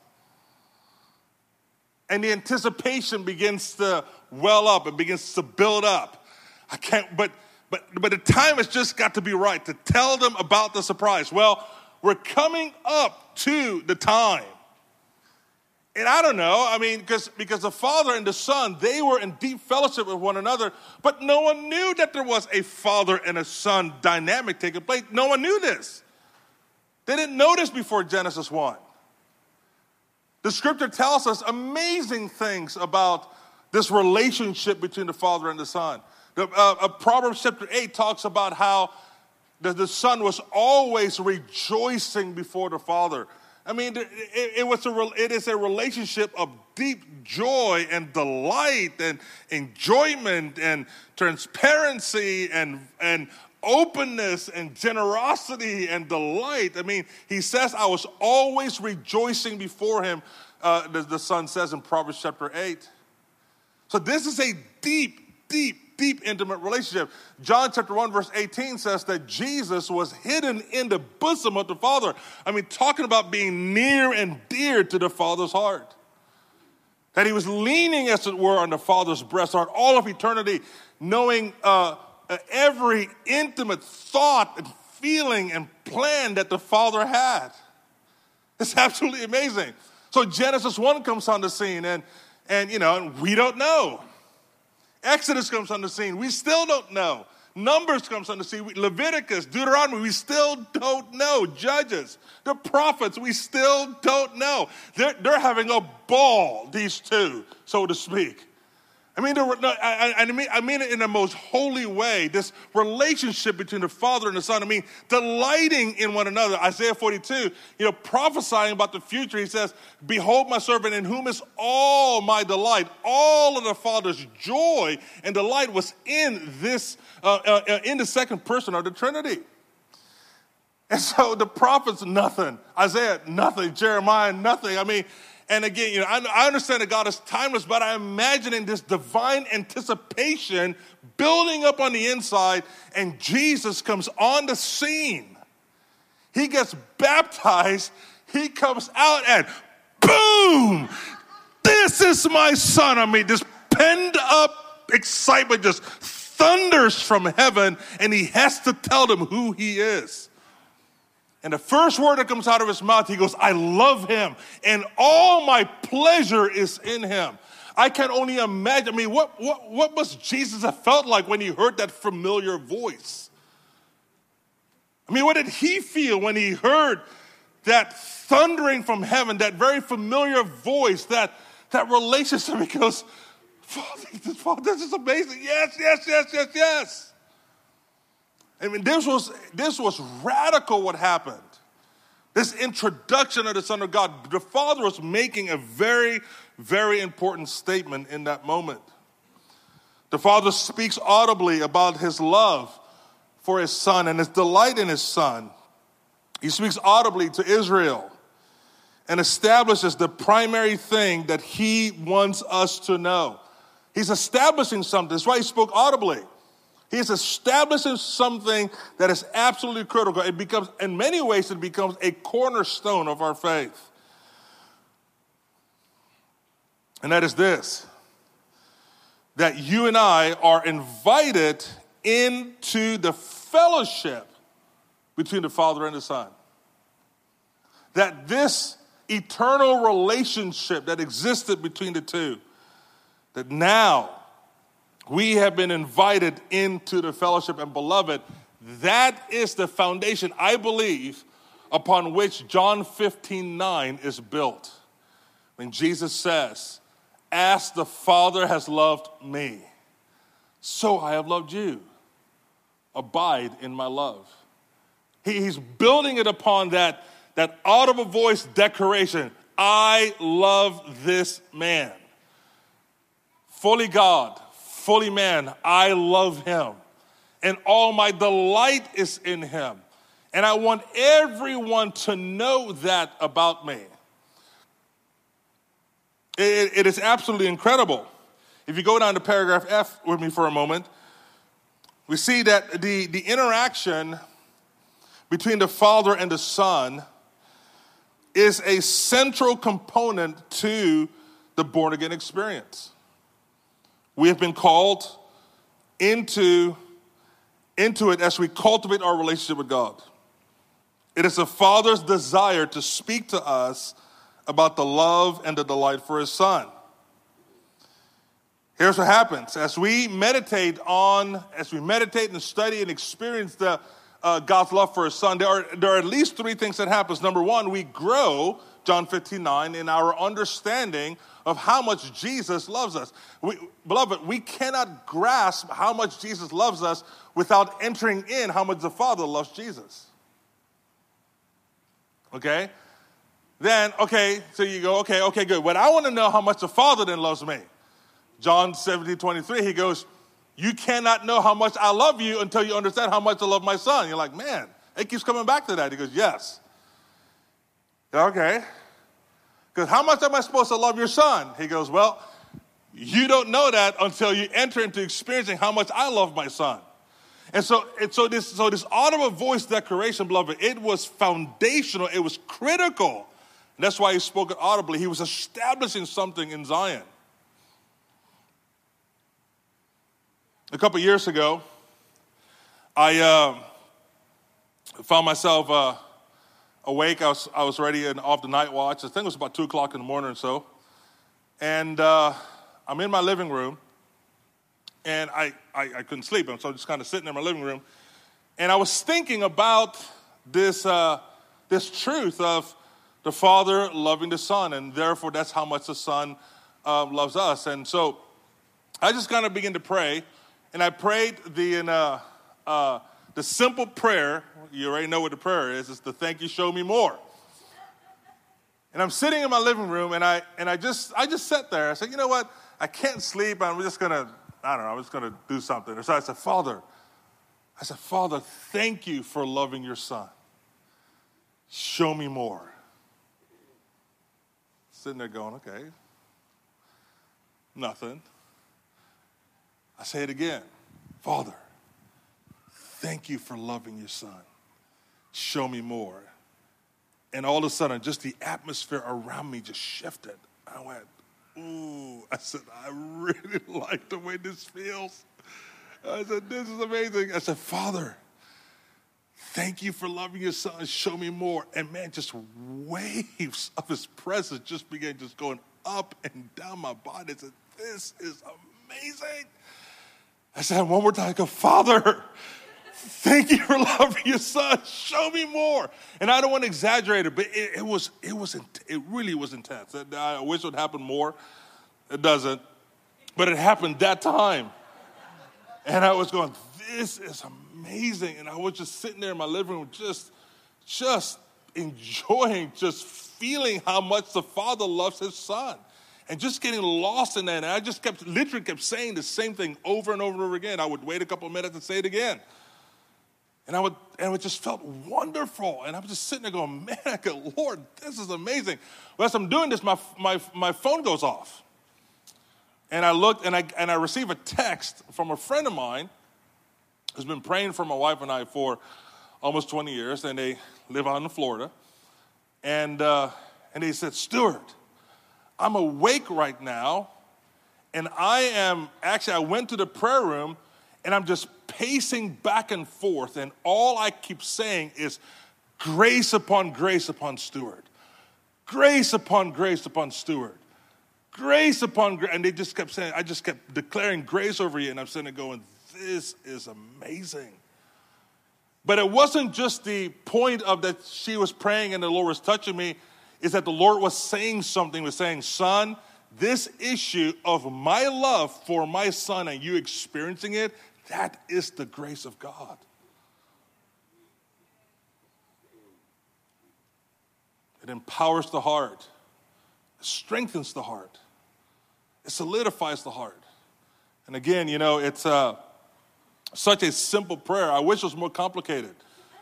And the anticipation begins to well up. It begins to build up. I can't, but but but the time has just got to be right to tell them about the surprise. Well, we're coming up to the time. And I don't know, I mean, because because the Father and the Son, they were in deep fellowship with one another, but no one knew that there was a Father and a Son dynamic taking place. No one knew this. They didn't know this before Genesis one. The scripture tells us amazing things about this relationship between the Father and the Son. The, uh, uh, Proverbs chapter eight talks about how the, the Son was always rejoicing before the Father. I mean, it, it, was a, it is a relationship of deep joy and delight and enjoyment and transparency and, and openness and generosity and delight. I mean, he says, I was always rejoicing before him, uh, the, the Son says in Proverbs chapter eight. So this is a deep, deep, deep, intimate relationship. John chapter one, verse eighteen says that Jesus was hidden in the bosom of the Father. I mean, talking about being near and dear to the Father's heart. That he was leaning, as it were, on the Father's breast heart all of eternity, knowing uh, every intimate thought and feeling and plan that the Father had. It's absolutely amazing. So Genesis one comes on the scene, and, and you know, and we don't know. Exodus comes on the scene. We still don't know. Numbers comes on the scene. Leviticus, Deuteronomy, we still don't know. Judges, the prophets, we still don't know. They're, they're having a ball, these two, so to speak. I mean, no, I, I, mean, I mean it in the most holy way, this relationship between the Father and the Son. I mean, delighting in one another. Isaiah forty-two, you know, prophesying about the future. He says, behold my servant in whom is all my delight. All of the Father's joy and delight was in this, uh, uh, in the second person of the Trinity. And so the prophets, nothing. Isaiah, nothing. Jeremiah, nothing. I mean, and again, you know, I, I understand that God is timeless, but I'm imagining this divine anticipation building up on the inside, and Jesus comes on the scene. He gets baptized. He comes out, and boom! This is my son. I mean, this penned up excitement just thunders from heaven, and he has to tell them who he is. And the first word that comes out of his mouth, he goes, I love him, and all my pleasure is in him. I can only imagine. I mean, what, what, what must Jesus have felt like when he heard that familiar voice? I mean, what did he feel when he heard that thundering from heaven, that very familiar voice, that, that relationship? He goes, Father, this is amazing. Yes, yes, yes, yes, yes. I mean, this was this was radical what happened. This introduction of the Son of God. The Father was making a very, very important statement in that moment. The Father speaks audibly about his love for his Son and his delight in his Son. He speaks audibly to Israel and establishes the primary thing that he wants us to know. He's establishing something. That's why he spoke audibly. He's establishing something that is absolutely critical. It becomes, in many ways, it becomes a cornerstone of our faith. And that is this, that you and I are invited into the fellowship between the Father and the Son. That this eternal relationship that existed between the two, that now we have been invited into the fellowship. And beloved, that is the foundation, I believe, upon which John fifteen nine is built. When Jesus says, as the Father has loved me, so I have loved you. Abide in my love. He, he's building it upon that, that audible voice declaration. I love this man. Fully God, fully man, I love him. And all my delight is in him. And I want everyone to know that about me. It, it is absolutely incredible. If you go down to paragraph F with me for a moment, we see that the, the interaction between the Father and the Son is a central component to the born-again experience. We have been called into, into it as we cultivate our relationship with God. It is the Father's desire to speak to us about the love and the delight for his Son. Here's what happens. As we meditate on, as we meditate and study and experience the uh, God's love for his Son, there are, there are at least three things that happens. Number one, we grow, John fifteen nine, in our understanding of how much Jesus loves us. We, beloved, we cannot grasp how much Jesus loves us without entering in how much the Father loves Jesus. Okay? Then, okay, so you go, okay, okay, good. But I want to know how much the Father then loves me. John seventeen twenty-three, he goes, you cannot know how much I love you until you understand how much I love my Son. You're like, man, it keeps coming back to that. He goes, yes. Okay. Because how much am I supposed to love your Son? He goes, well, You don't know that until you enter into experiencing how much I love my son. And so, and so this, so this audible voice declaration, beloved, it was foundational. It was critical. And that's why he spoke it audibly. He was establishing something in Zion. A couple years ago, I uh, found myself uh, awake. I was, I was ready and off the night watch. I think it was about two o'clock in the morning or so. And uh, I'm in my living room. And I, I, I couldn't sleep, so I'm just kind of sitting in my living room. And I was thinking about this, uh, this truth of the Father loving the Son, and therefore that's how much the Son uh, loves us. And so I just kind of began to pray, and I prayed the, uh, uh, the simple prayer. You already know what the prayer is. It's the thank you, show me more. And I'm sitting in my living room, and I, and I, just, I just sat there. I said, you know what? I can't sleep. I'm just going to I don't know, I was going to do something. So I said, Father, I said, Father, thank you for loving your son. Show me more. Sitting there going, okay, nothing. I say it again. Father, thank you for loving your son. Show me more. And all of a sudden, just the atmosphere around me just shifted. I went, ooh, I said, I really like the way this feels. I said, this is amazing. I said, Father, thank you for loving your son. Show me more. And man, just waves of his presence just began just going up and down my body. I said, this is amazing. I said, one more time, I go, Father, thank you for loving your son. Show me more. And I don't want to exaggerate it, but it, it was, it was, it really was intense. I wish it would happen more. It doesn't. But it happened that time. And I was going, this is amazing. And I was just sitting there in my living room, just, just enjoying, just feeling how much the Father loves his son. And just getting lost in that. And I just kept, literally kept saying the same thing over and over and over again. I would wait a couple of minutes and say it again. And I would, and it just felt wonderful. And I was just sitting there going, man, I go, Lord, this is amazing. Well, as I'm doing this, my my my phone goes off. And I looked, and I and I received a text from a friend of mine who's been praying for my wife and I for almost twenty years, and they live out in Florida. And uh, and he said, Stuart, I'm awake right now, and I am, actually, I went to the prayer room, and I'm just pacing back and forth, and all I keep saying is grace upon grace upon Stuart. Grace upon grace upon Stuart. Grace upon grace. And they just kept saying, I just kept declaring grace over you, and I'm sitting there going, this is amazing. But it wasn't just the point of that she was praying and the Lord was touching me, is that the Lord was saying something, was saying, son, this issue of my love for my son and you experiencing it, that is the grace of God. It empowers the heart. It strengthens the heart. It solidifies the heart. And again, you know, it's uh, such a simple prayer. I wish it was more complicated.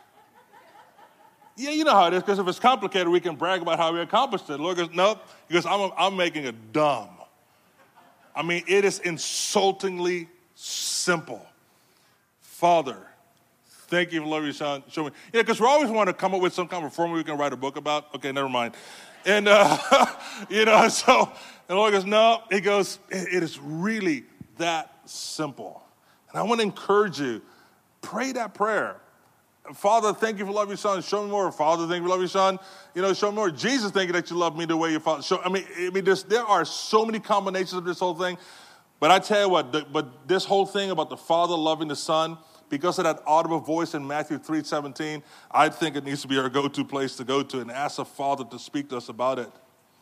Yeah, you know how it is, because if it's complicated, we can brag about how we accomplished it. The Lord goes, nope, he goes, I'm, I'm making it dumb. I mean, it is insultingly simple. Father, thank you for loving your son. Show me. Yeah, because we always want to come up with some kind of formula we can write a book about. Okay, never mind. And, uh, you know, so and the Lord goes, no. He goes, it, it is really that simple. And I want to encourage you, pray that prayer. Father, thank you for loving your son. Show me more. Father, thank you for loving your son. You know, show me more. Jesus, thank you that you love me the way your father. Show, I mean, I mean, there's, there are so many combinations of this whole thing. But I tell you what, the, but this whole thing about the Father loving the Son, because of that audible voice in Matthew three seventeen, I think it needs to be our go-to place to go to and ask the Father to speak to us about it.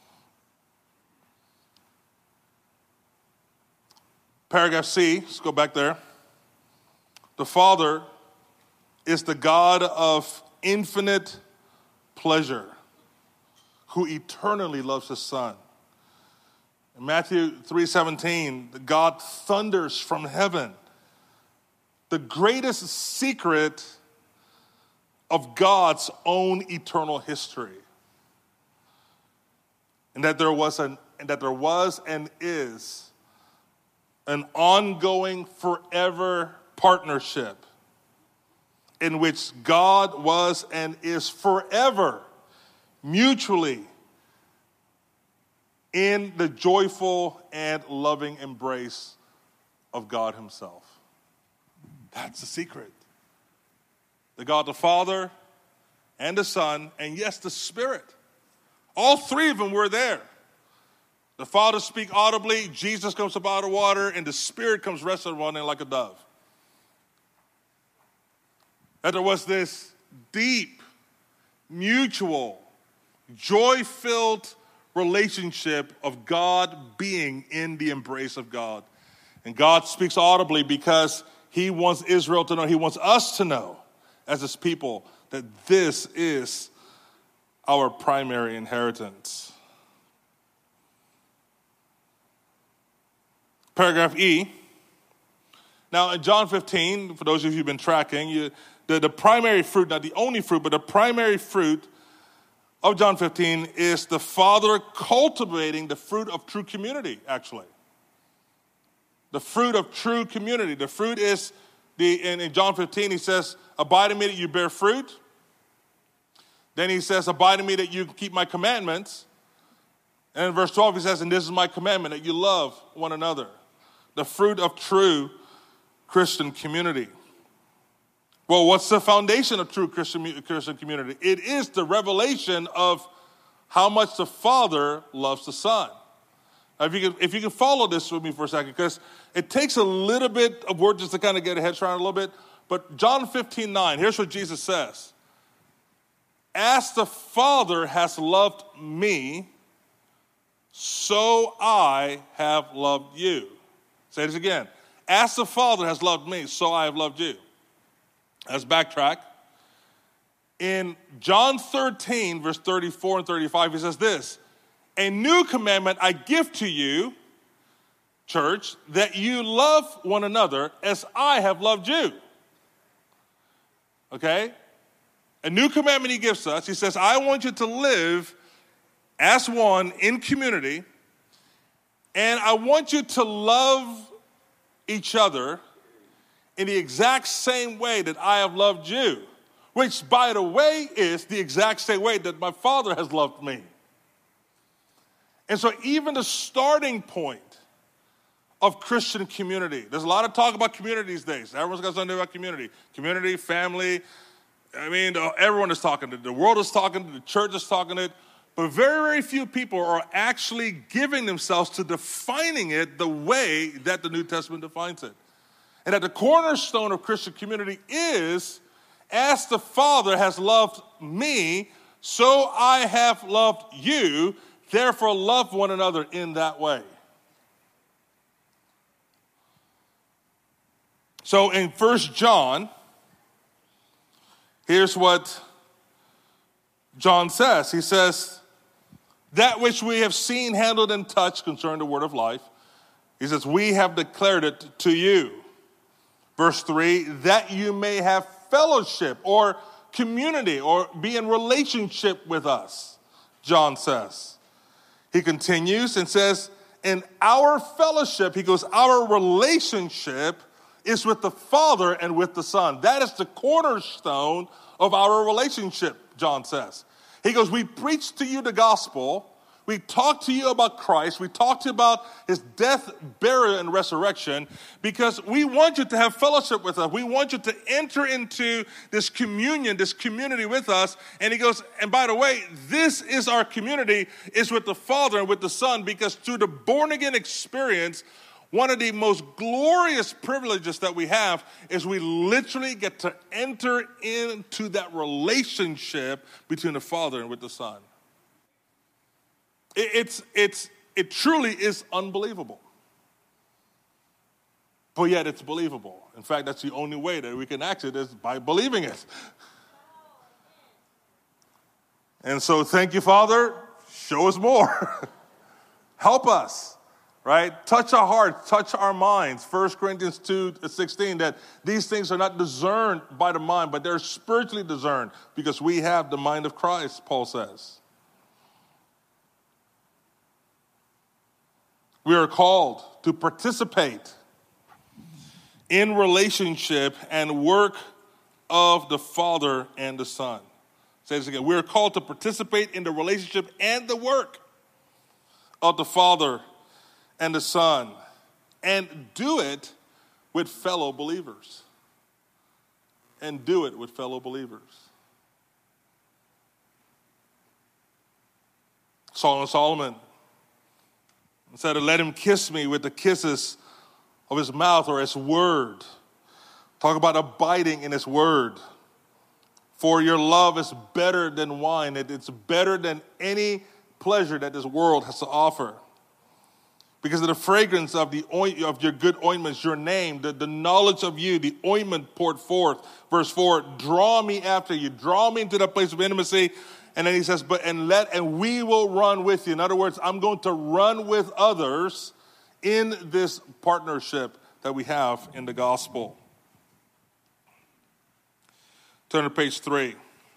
Paragraph C, let's go back there. The Father is the God of infinite pleasure, who eternally loves his Son. In Matthew three seventeen, God thunders from heaven. The greatest secret of God's own eternal history. And that there was an and that there was and is an ongoing, forever partnership in which God was and is forever mutually in the joyful and loving embrace of God himself. That's the secret. The God the Father and the Son, and yes, the Spirit. All three of them were there. The Father speaks audibly, Jesus comes up out of water, and the Spirit comes resting on him like a dove. That there was this deep, mutual, joy-filled relationship of God being in the embrace of God. And God speaks audibly because he wants Israel to know, he wants us to know as his people that this is our primary inheritance. Paragraph E. Now in John fifteen, for those of you who've been tracking, you, the, the primary fruit, not the only fruit, but the primary fruit of John fifteen is the Father cultivating the fruit of true community, actually. The fruit of true community. The fruit is, the in, in John fifteen, he says, abide in me that you bear fruit. Then he says, abide in me that you keep my commandments. And in verse twelve, he says, and this is my commandment, that you love one another. The fruit of true Christian community. Well, what's the foundation of true Christian, Christian community? It is the revelation of how much the Father loves the Son. Now, if you can, if you can follow this with me for a second, because it takes a little bit of work just to kind of get a head around a little bit. But John fifteen nine, here's what Jesus says. As the Father has loved me, so I have loved you. Say this again. As the Father has loved me, so I have loved you. Let's backtrack. In John thirteen, verse thirty-four and thirty-five, he says this. A new commandment I give to you, church, that you love one another as I have loved you. Okay? A new commandment he gives us. He says, I want you to live as one in community, and I want you to love each other in the exact same way that I have loved you, which, by the way, is the exact same way that my Father has loved me. And so even the starting point of Christian community, there's a lot of talk about community these days. Everyone's got something about community. Community, family. I mean, everyone is talking to it. The world is talking to it. The church is talking to it. But very, very few people are actually giving themselves to defining it the way that the New Testament defines it. And that the cornerstone of Christian community is, as the Father has loved me, so I have loved you. Therefore, love one another in that way. So in First John, here's what John says. He says, that which we have seen, handled, and touched concerning the word of life, he says, we have declared it to you. Verse three, that you may have fellowship or community or be in relationship with us, John says. He continues and says, in our fellowship, he goes, our relationship is with the Father and with the Son. That is the cornerstone of our relationship, John says. He goes, we preach to you the gospel. We talk to you about Christ. We talk to you about his death, burial, and resurrection because we want you to have fellowship with us. We want you to enter into this communion, this community with us. And he goes, and by the way, this is our community, is with the Father and with the Son, because through the born-again experience, one of the most glorious privileges that we have is we literally get to enter into that relationship between the Father and with the Son. It's, it's, it truly is unbelievable. But yet it's believable. In fact, that's the only way that we can act it is by believing it. And so thank you, Father. Show us more. Help us, right? Touch our hearts, touch our minds. First Corinthians two sixteen, that these things are not discerned by the mind, but they're spiritually discerned because we have the mind of Christ, Paul says. We are called to participate in relationship and work of the Father and the Son. Say this again. We are called to participate in the relationship and the work of the Father and the Son, and do it with fellow believers. And do it with fellow believers. Song of Solomon said, let him kiss me with the kisses of his mouth or his word. Talk about abiding in his word. For your love is better than wine. It's better than any pleasure that this world has to offer. Because of the fragrance of the oint- of your good ointments, your name, the, the knowledge of you, the ointment poured forth. Verse four, draw me after you. Draw me into that place of intimacy. And then he says, but and let and we will run with you. In other words, I'm going to run with others in this partnership that we have in the gospel. Turn to page three.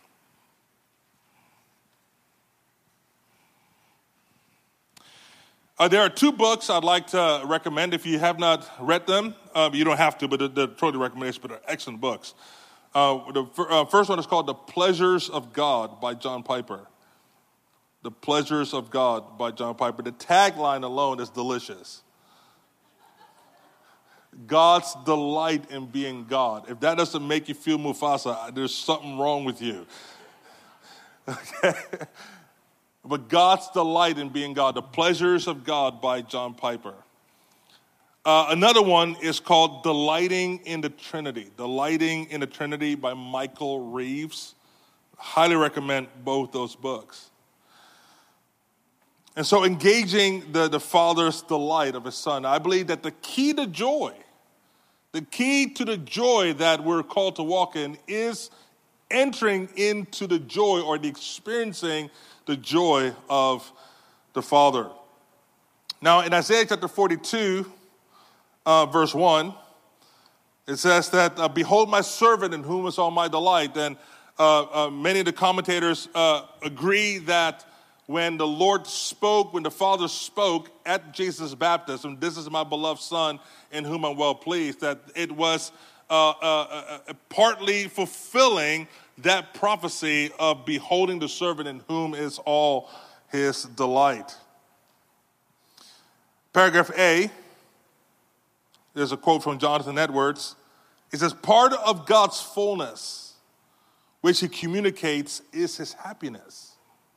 Uh, there are two books I'd like to recommend. If you have not read them, uh, you don't have to, but they're, they're totally recommendations, but they're excellent books. Uh, the uh, first one is called The Pleasures of God by John Piper. The Pleasures of God by John Piper. The tagline alone is delicious. God's delight in being God. If that doesn't make you feel Mufasa, there's something wrong with you. Okay? But God's delight in being God. The Pleasures of God by John Piper. Uh, another one is called Delighting in the Trinity. Delighting in the Trinity by Michael Reeves. Highly recommend both those books. And so engaging the, the Father's delight of his Son, I believe that the key to joy, the key to the joy that we're called to walk in is entering into the joy or the experiencing the joy of the Father. Now in Isaiah chapter forty-two, uh, verse one, it says that, uh, behold my servant in whom is all my delight. And uh, uh, many of the commentators uh, agree that when the Lord spoke, when the Father spoke at Jesus' baptism, this is my beloved Son in whom I'm well pleased, that it was uh, uh, uh, partly fulfilling that prophecy of beholding the servant in whom is all his delight. Paragraph A, there's a quote from Jonathan Edwards. It says, part of God's fullness, which he communicates, is his happiness.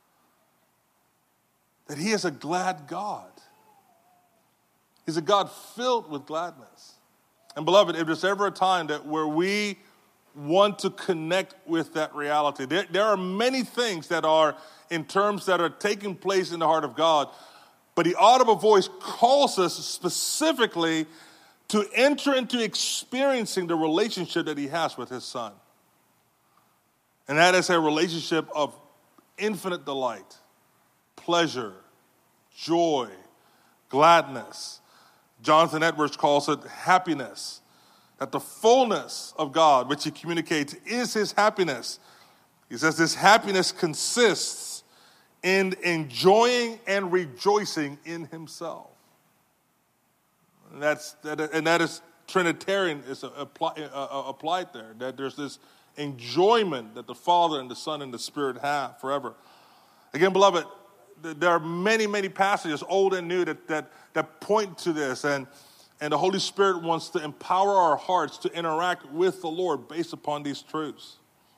That he is a glad God. He's a God filled with gladness. And beloved, if there's ever a time that where we want to connect with that reality, there, there are many things that are in terms that are taking place in the heart of God, but the audible voice calls us specifically to enter into experiencing the relationship that he has with his Son. And that is a relationship of infinite delight, pleasure, joy, gladness. Jonathan Edwards calls it happiness. That the fullness of God, which he communicates, is his happiness. He says this happiness consists in enjoying and rejoicing in himself. And that's that, and that is Trinitarian is apply, uh, applied there. That there's this enjoyment that the Father and the Son and the Spirit have forever. Again, beloved, there are many, many passages, old and new, that that, that point to this, and and the Holy Spirit wants to empower our hearts to interact with the Lord based upon these truths.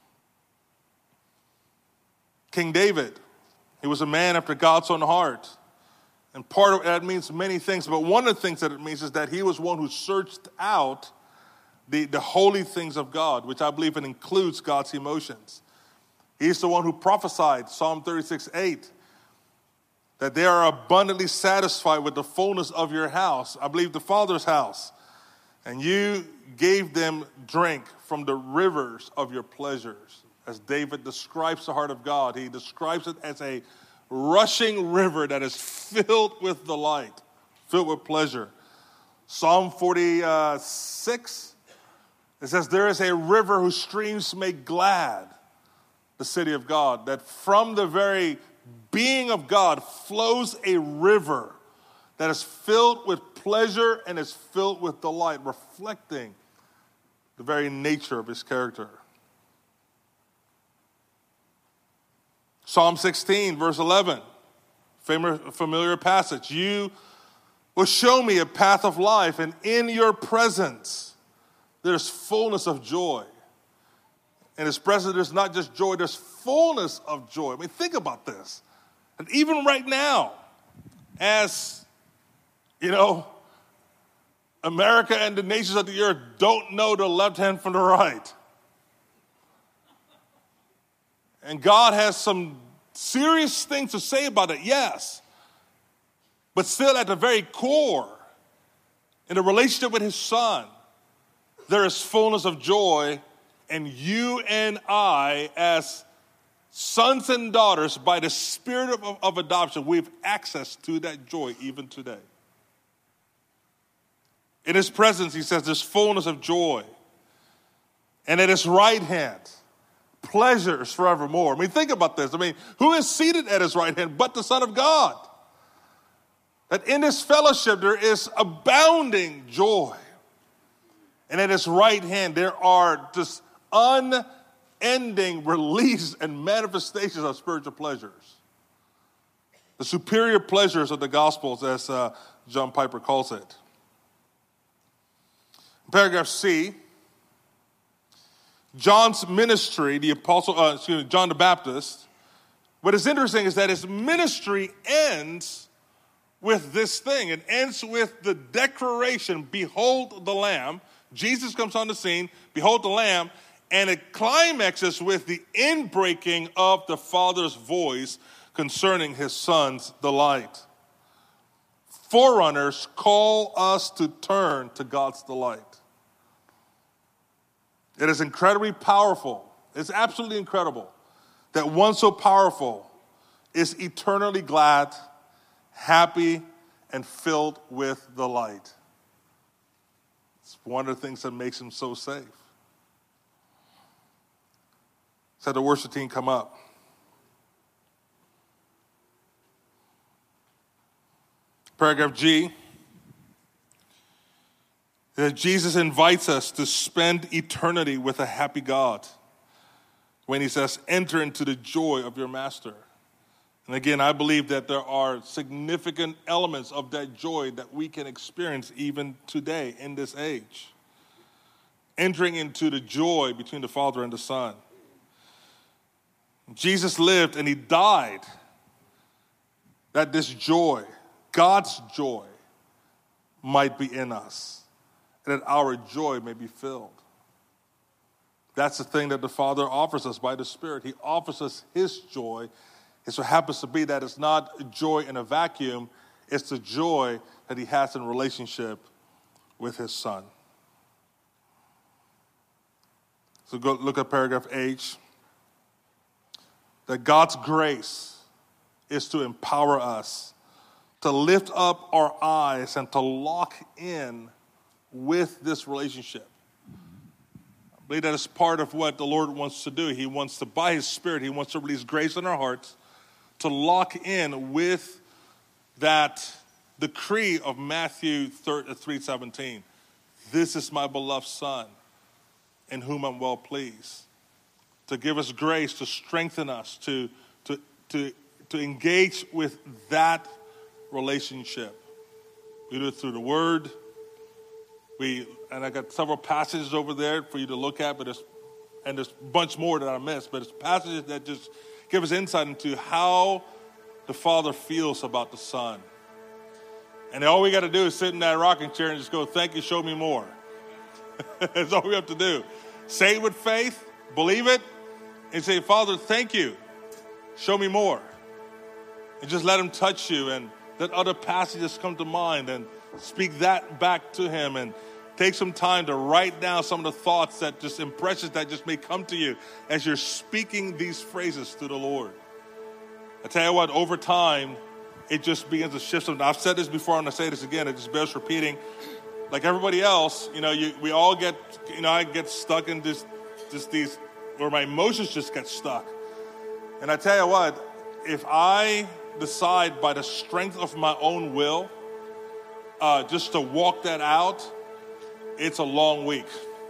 King David, he was a man after God's own heart. And part of that means many things, but one of the things that it means is that he was one who searched out the, the holy things of God, which I believe it includes God's emotions. He's the one who prophesied, Psalm thirty-six eight, that they are abundantly satisfied with the fullness of your house. I believe the Father's house. And you gave them drink from the rivers of your pleasures. As David describes the heart of God, he describes it as a rushing river that is filled with delight, filled with pleasure. Psalm forty-six, it says, there is a river whose streams make glad the city of God, that from the very being of God flows a river that is filled with pleasure and is filled with delight, reflecting the very nature of his character. Psalm sixteen, verse eleven, familiar passage. You will show me a path of life, and in your presence there's fullness of joy. In his presence there's not just joy, there's fullness of joy. I mean, think about this. And even right now, as, you know, America and the nations of the earth don't know the left hand from the right. And God has some serious things to say about it, yes. But still at the very core, in the relationship with his son, there is fullness of joy. And you and I, as sons and daughters, by the spirit of, of adoption, we have access to that joy even today. In his presence, he says, there's fullness of joy. And at his right hand, pleasures forevermore. I mean, think about this. I mean, who is seated at his right hand but the Son of God? That in his fellowship there is abounding joy. And at his right hand there are just unending release and manifestations of spiritual pleasures. The superior pleasures of the Gospels, as uh, John Piper calls it. Paragraph C, John's ministry, the apostle, uh, excuse me, John the Baptist, what is interesting is that his ministry ends with this thing. It ends with the declaration, behold the Lamb. Jesus comes on the scene, behold the Lamb, and it climaxes with the inbreaking of the Father's voice concerning his Son's delight. Forerunners call us to turn to God's delight. It is incredibly powerful. It's absolutely incredible that one so powerful is eternally glad, happy, and filled with delight. It's one of the things that makes him so safe. So the worship team come up. Paragraph G. That Jesus invites us to spend eternity with a happy God when he says, enter into the joy of your master. And again, I believe that there are significant elements of that joy that we can experience even today in this age. Entering into the joy between the Father and the Son. Jesus lived and he died that this joy, God's joy, might be in us. And that our joy may be filled. That's the thing that the Father offers us by the Spirit. He offers us his joy. It so happens to be that it's not joy in a vacuum. It's the joy that he has in relationship with his Son. So go look at paragraph H. That God's grace is to empower us to lift up our eyes and to lock in with this relationship. I believe that is part of what the Lord wants to do. He wants to, by his Spirit, he wants to release grace in our hearts to lock in with that decree of Matthew three seventeen. This is my beloved Son, in whom I'm well pleased. To give us grace, to strengthen us, to, to, to, to engage with that relationship. We do it through the Word. We and I got several passages over there for you to look at, but there's and there's a bunch more that I missed, but it's passages that just give us insight into how the Father feels about the Son. And all we got to do is sit in that rocking chair and just go, thank you, show me more. That's all we have to do. Say it with faith, believe it, and say, Father, thank you, show me more. And just let him touch you and let other passages come to mind and speak that back to him and take some time to write down some of the thoughts that just impressions that just may come to you as you're speaking these phrases to the Lord. I tell you what, over time, it just begins to shift something. I've said this before, and I say this again. It just bears repeating. Like everybody else, you know, you, we all get, you know, I get stuck in this, just these, where my emotions just get stuck. And I tell you what, if I decide by the strength of my own will uh, just to walk that out, it's a long week.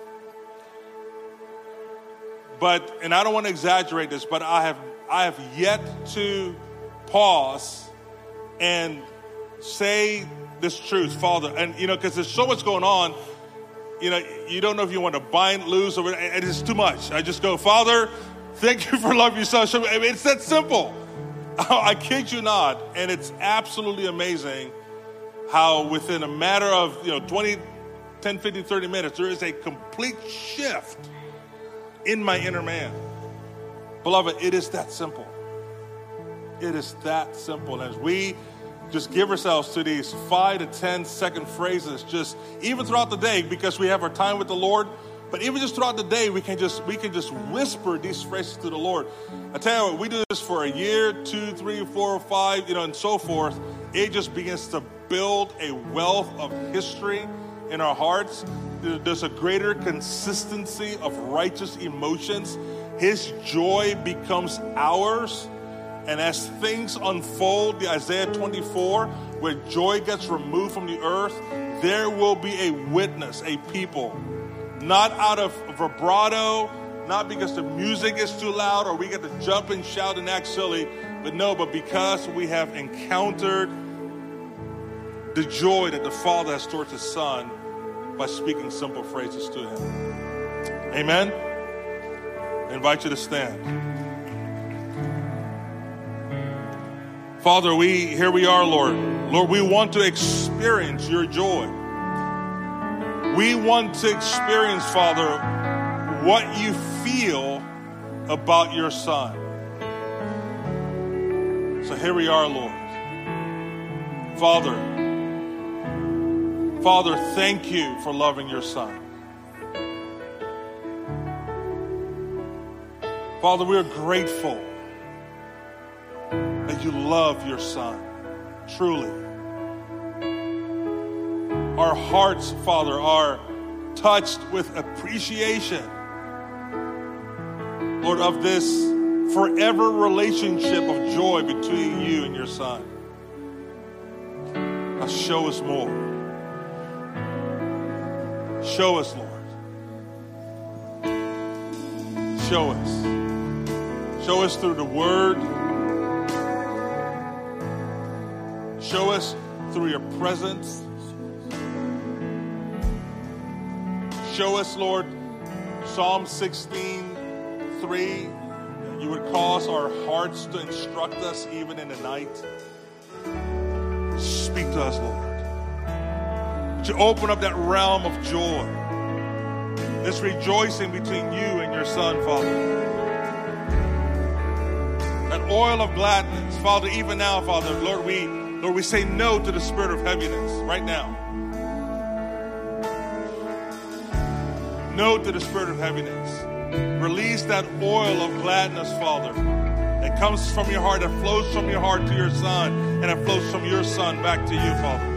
But, and I don't want to exaggerate this, but I have I have yet to pause and say this truth, Father. And, you know, because there's so much going on, you know, you don't know if you want to bind, loose, or and it's too much. I just go, Father, thank you for loving your son. I mean, it's that simple. I kid you not. And it's absolutely amazing how within a matter of, you know, twenty, ten, fifteen, thirty minutes, there is a complete shift in my inner man. Beloved, it is that simple. It is that simple. As we just give ourselves to these five to ten second phrases, just even throughout the day, because we have our time with the Lord, but even just throughout the day, we can just we can just whisper these phrases to the Lord. I tell you what, we do this for a year, two, three, four, five, you know, and so forth. It just begins to build a wealth of history in our hearts. There's a greater consistency of righteous emotions. His joy becomes ours. And as things unfold, the Isaiah twenty-four, where joy gets removed from the earth, there will be a witness, a people. Not out of vibrato, not because the music is too loud or we get to jump and shout and act silly, but no, but because we have encountered the joy that the Father has towards His Son by speaking simple phrases to Him. Amen? I invite you to stand. Father, we here we are, Lord. Lord, we want to experience your joy. We want to experience, Father, what you feel about your Son. So here we are, Lord. Father, Father, thank you for loving your Son. Father, we are grateful that you love your Son, truly. Our hearts, Father, are touched with appreciation, Lord, of this forever relationship of joy between you and your Son. Now show us more. Show us, Lord. Show us. Show us through the Word. Show us through your presence. Show us, Lord, Psalm sixteen, three, you would cause our hearts to instruct us even in the night. Speak to us, Lord. Would you open up that realm of joy, this rejoicing between you and your Son, Father. That oil of gladness, Father, even now, Father, Lord, we, Lord, we say no to the spirit of heaviness right now. No to the spirit of heaviness. Release that oil of gladness, Father, that comes from your heart, that flows from your heart to your Son, and that flows from your Son back to you, Father.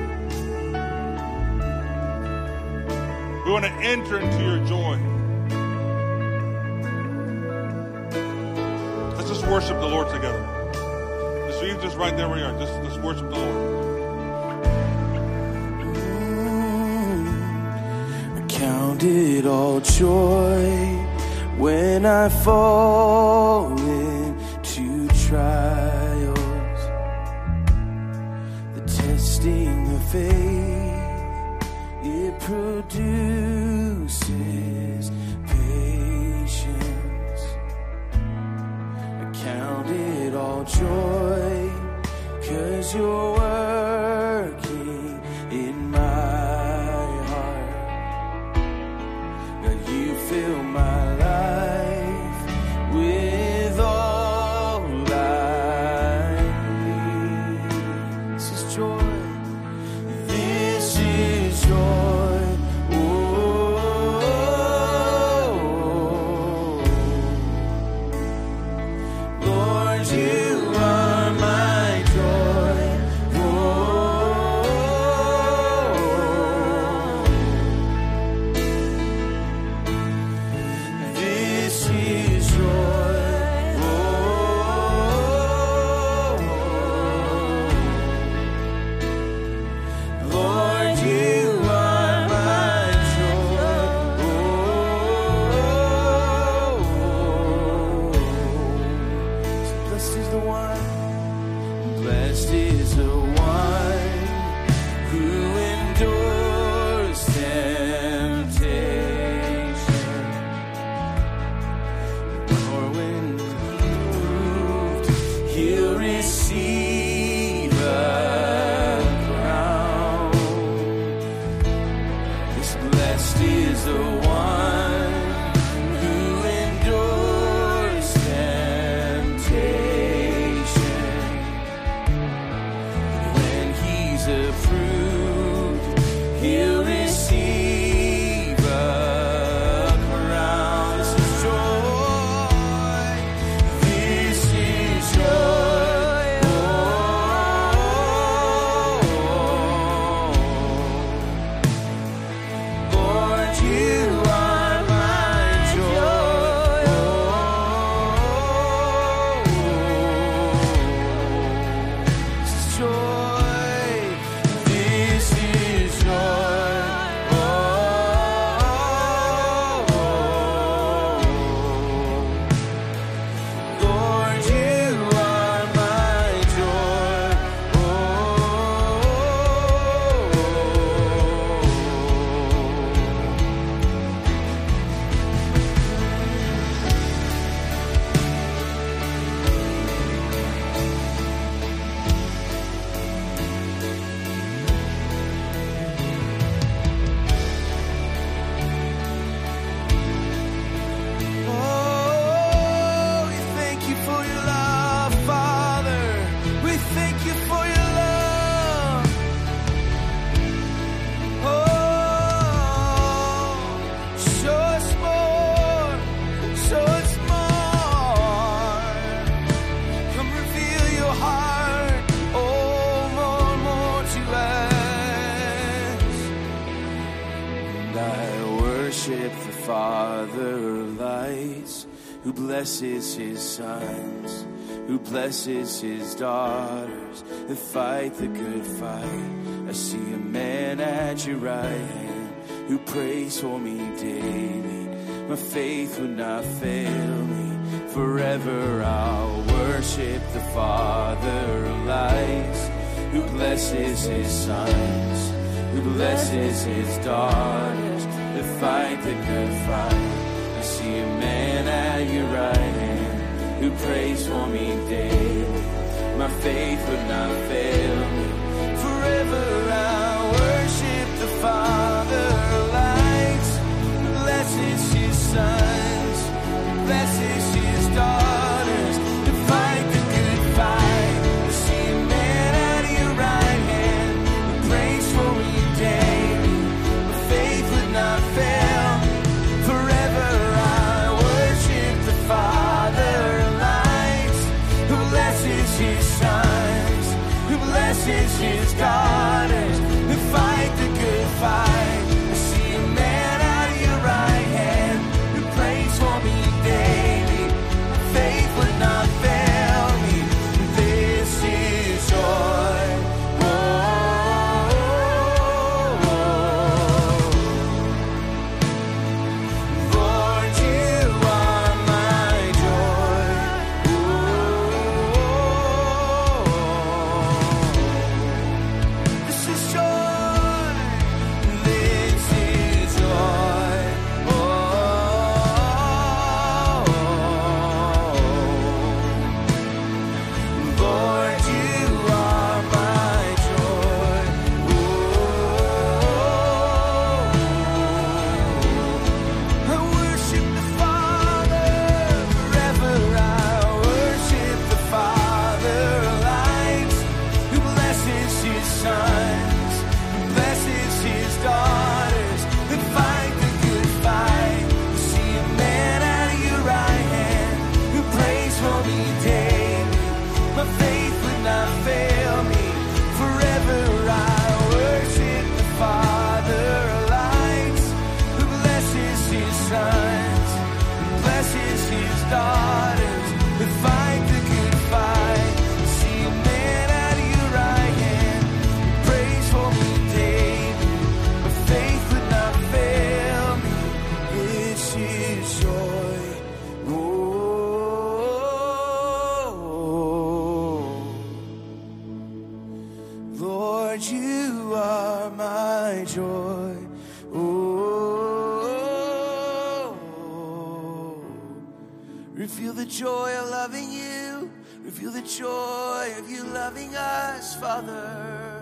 We want to enter into your joy. Let's just worship the Lord together. Just, you just right there where you are. Just, just worship the Lord. Count it all joy when I fall into trials. The testing of faith, it produces patience. I count it all joy 'cause you're working in my fill my life with all I need. This is joy. This is joy. Oh, Lord, you are my joy. Oh, blessed is the one who endures temptation. Or when proved, he'll receive a crown. This blessed is the one who endures temptation. When he's approved, he'll receive a crown. This is joy. This is joy. Oh, Lord, you are my joy. This is joy. This is joy. Lord, you are my joy. Oh, we thank you for your love, Father. We thank you for your love. Oh, show us more, show us more. Come reveal your heart, oh, more, more to us. And I worship the Father of lights, who blesses his sons, who blesses his daughters, who fight the good fight. I see a man at your right hand, who prays for me daily. My faith would not fail me. Forever I'll worship the Father of lights, who blesses his sons, who blesses his daughters, who fight the good fight. I see a man at your right hand, who prays for me daily. My faith would not fail me. Forever I'll worship the Father of lights, who blesses his sons, who blesses his daughters, who fight the good fight. I see a man at your right hand, who prays for me daily. My faith would not fail me. Forever I worship the Father of lights, who blesses his sons, who blesses his daughters, who fight the good fight. I see a man at your right hand, who prays for me daily. My faith would not fail me. This is joy. Oh, Lord, you are my joy. Oh, this is joy. Lord, you are my joy. Oh, reveal the joy of loving you. Reveal the joy of you loving us, Father.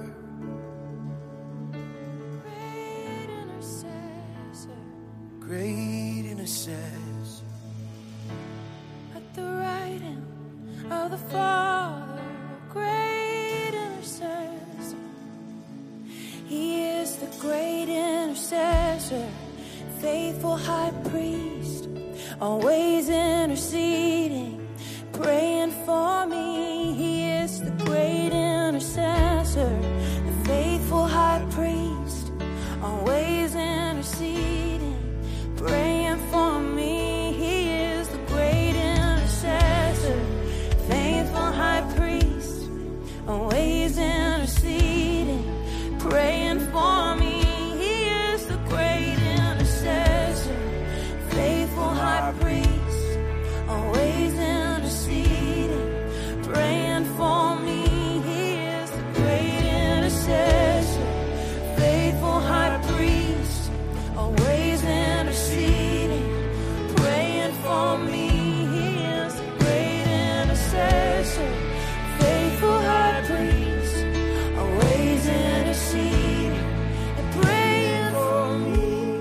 Great intercessor, Great intercessor. at the right hand of the Father, great intercessor. He is the great intercessor, faithful high priest, always interceding, praying for me. He is the great intercessor, the faithful high priest, always interceding, praying for me. He is the great intercessor, faithful high priest, always interceding, praying for me. He is the great intercessor, faithful high priest, always interceding, praying for me. He is the great intercessor, faithful high priest, always interceding, praying for me. He is the great intercessor, faithful high priest, always interceding and praying for me.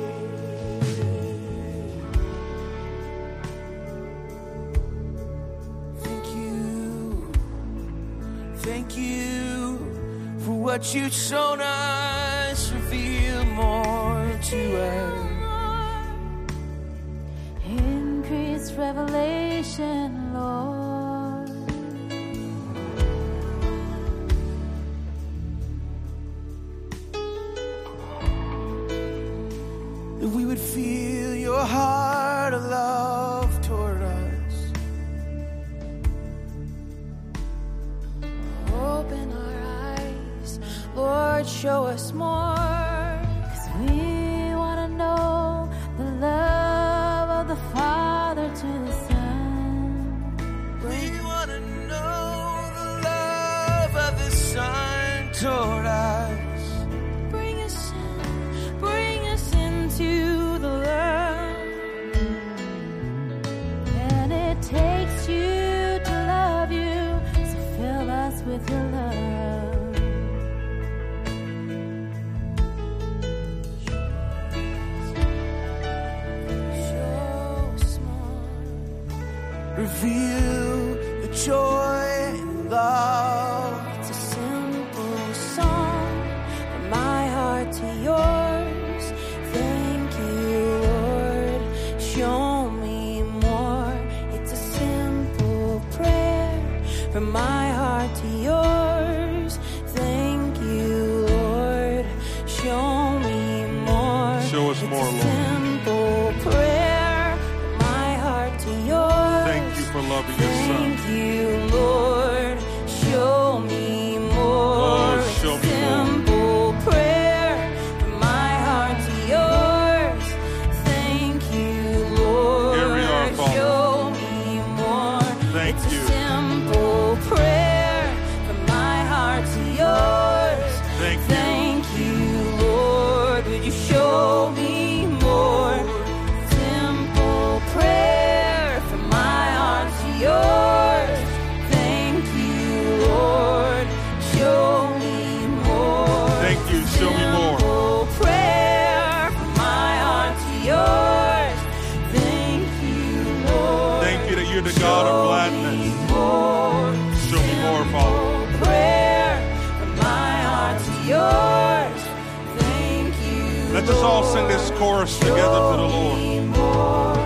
Thank you. Thank you for what you've shown us. Reveal more to us. Increase revelation, Lord. That we would feel your heart of love toward us. Open our eyes, Lord, show us more. 'Cause we want to know the love of the Father to the Son. We want to know the love of the Son toward us. Bring us in, bring us into the love. And it takes you to love you, so fill us with your love. Show us more. Reveal the joy and love. It's a simple song from my heart to yours. Thank you, Lord. Show me more. It's a simple prayer from my heart to yours. Thank you, Lord. Show me more. Show us more, It's a Lord. simple prayer from my heart to yours. Thank you for loving your son. Thank you, Lord. Show me more. Oh, show me more. Simple prayer from my heart to yours. Thank you, Lord. Here we are, Father. Show me more. Thank it's you. a simple prayer from my heart to yours. Thank you. Thank you, Lord. Would you show me more? Simple prayer from my heart to yours. Thank you, Lord. Show me more. Thank you. Show me more. Simple prayer from my heart to yours. Thank you, Lord. Thank you that you're the God of gladness. More. Show me more, Father. Prayer from my heart to yours. Thank you. Let's just all sing this chorus together to the Lord. More.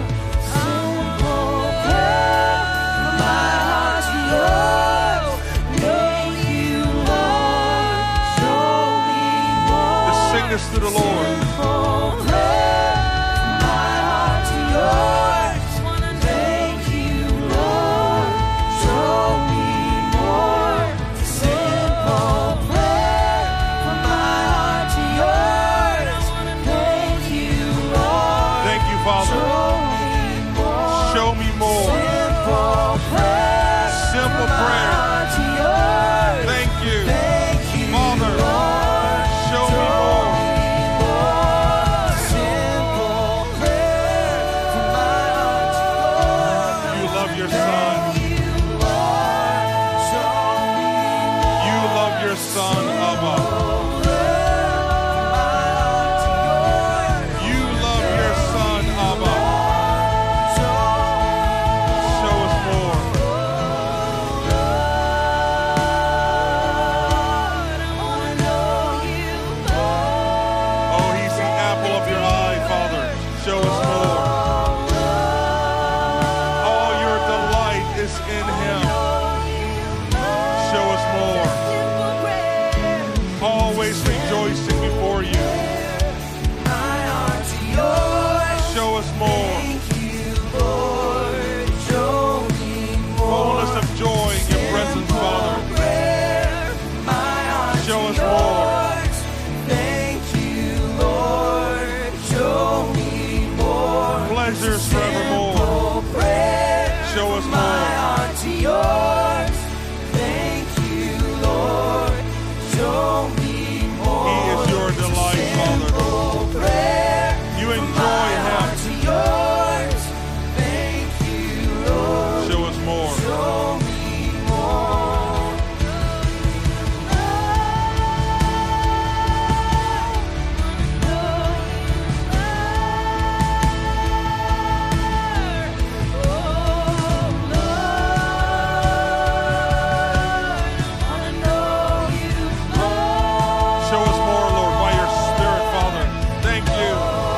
Simple prayer from my heart to yours. Thank you, Lord. Show me more. Let's sing this to the Lord. Simple prayer from my heart to yours. Thank you, Lord. Show me more. Simple prayer from my heart to yours. Thank you, Lord. Thank you, Father. Show me more. Show me more. Simple prayer Simple from my prayer. heart to yours. Thank you. Thank you, Father. Lord. son, Abba. You love your son, Abba. Show us more. Oh, he's the apple of your eye, Father. Show us more. All your delight is in him. Show us more. Always rejoicing before you. Show us more. Fullness of joy in your presence, Father. Show us more. Pleasures forevermore. Show us more. He is your delight, Father. You enjoy him. Show us more. Show us more, Lord, by your Spirit, Father. Thank you.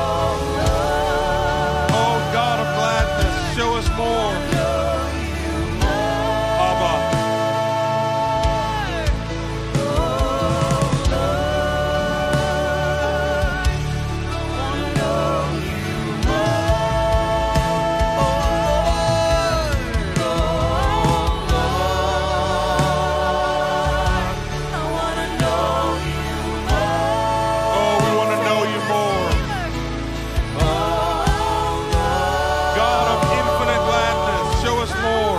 Oh, God of gladness, show us more. Abba. Oh, we want to know you more. God of infinite gladness, show us more.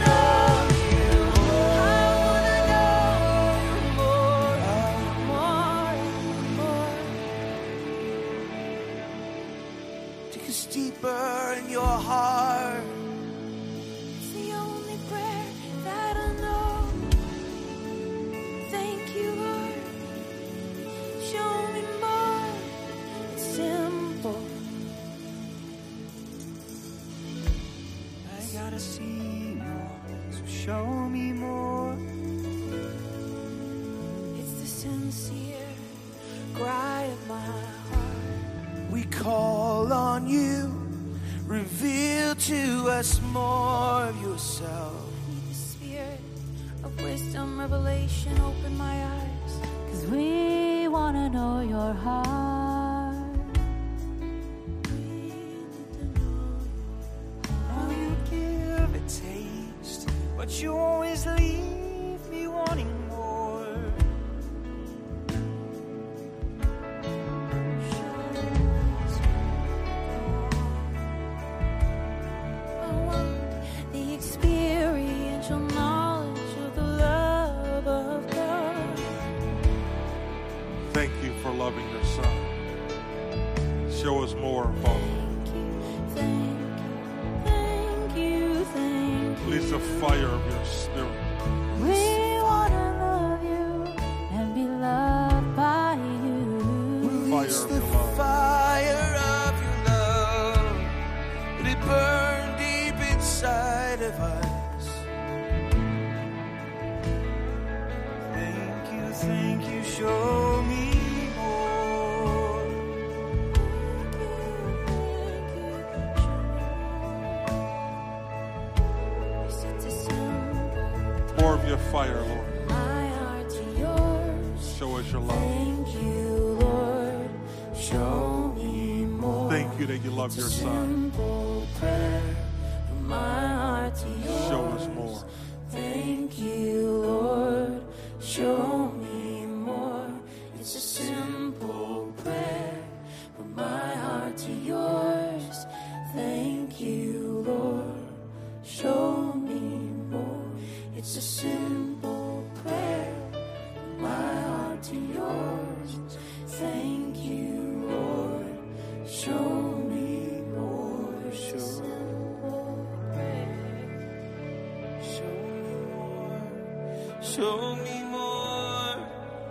Take us deeper in your heart. It's the only prayer that I know. Thank you, Lord. Show me more. It's simple. I gotta see more, so show me more. It's the sincere cry of my heart. We call on you, reveal to us more of yourself. Need the spirit of wisdom, revelation, open my eyes. Cause we wanna know your heart. We need to know Now you give a taste, but you always leave me wanting more. I want the experiential knowledge of the love of God. Thank you for loving your son. Show us more, Father. Thank you, thank you, thank you, thank you. Release the fire of your Spirit. We wanna love you and be loved by you. Fire Release of the your love. fire of your love. Let it burn deep inside of us. Thank you, thank you, show me more. More of your fire, Lord. My heart to yours. Show us your love. Thank you, Lord. Show me more. Thank you that you love your son. Simple prayer from my heart to yours. Show us more. Thank you, Lord. Show me more. It's a simple prayer from my heart to yours. Thank you, Lord. Show me more. It's a simple prayer from my heart to yours. Thank you, Lord. Show me more. It's a simple prayer. Show me more, show me more.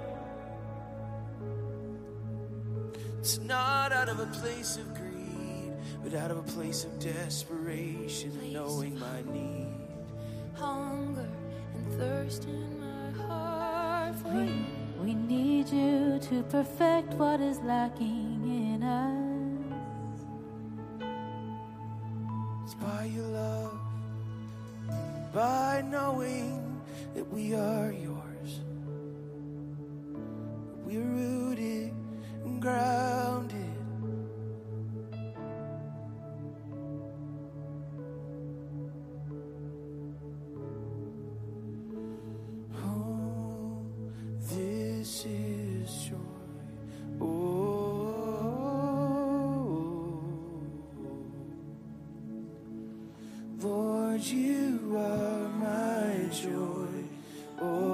It's not out of a place of greed, but out of a place of desperation, Place knowing of my need. Hunger and thirst in my heart for We, you. we need you to perfect what is lacking in us. It's by your love, by knowing that we are yours. We're rooted and grounded. Oh, this is joy. Oh, Lord, you are my joy. Oh,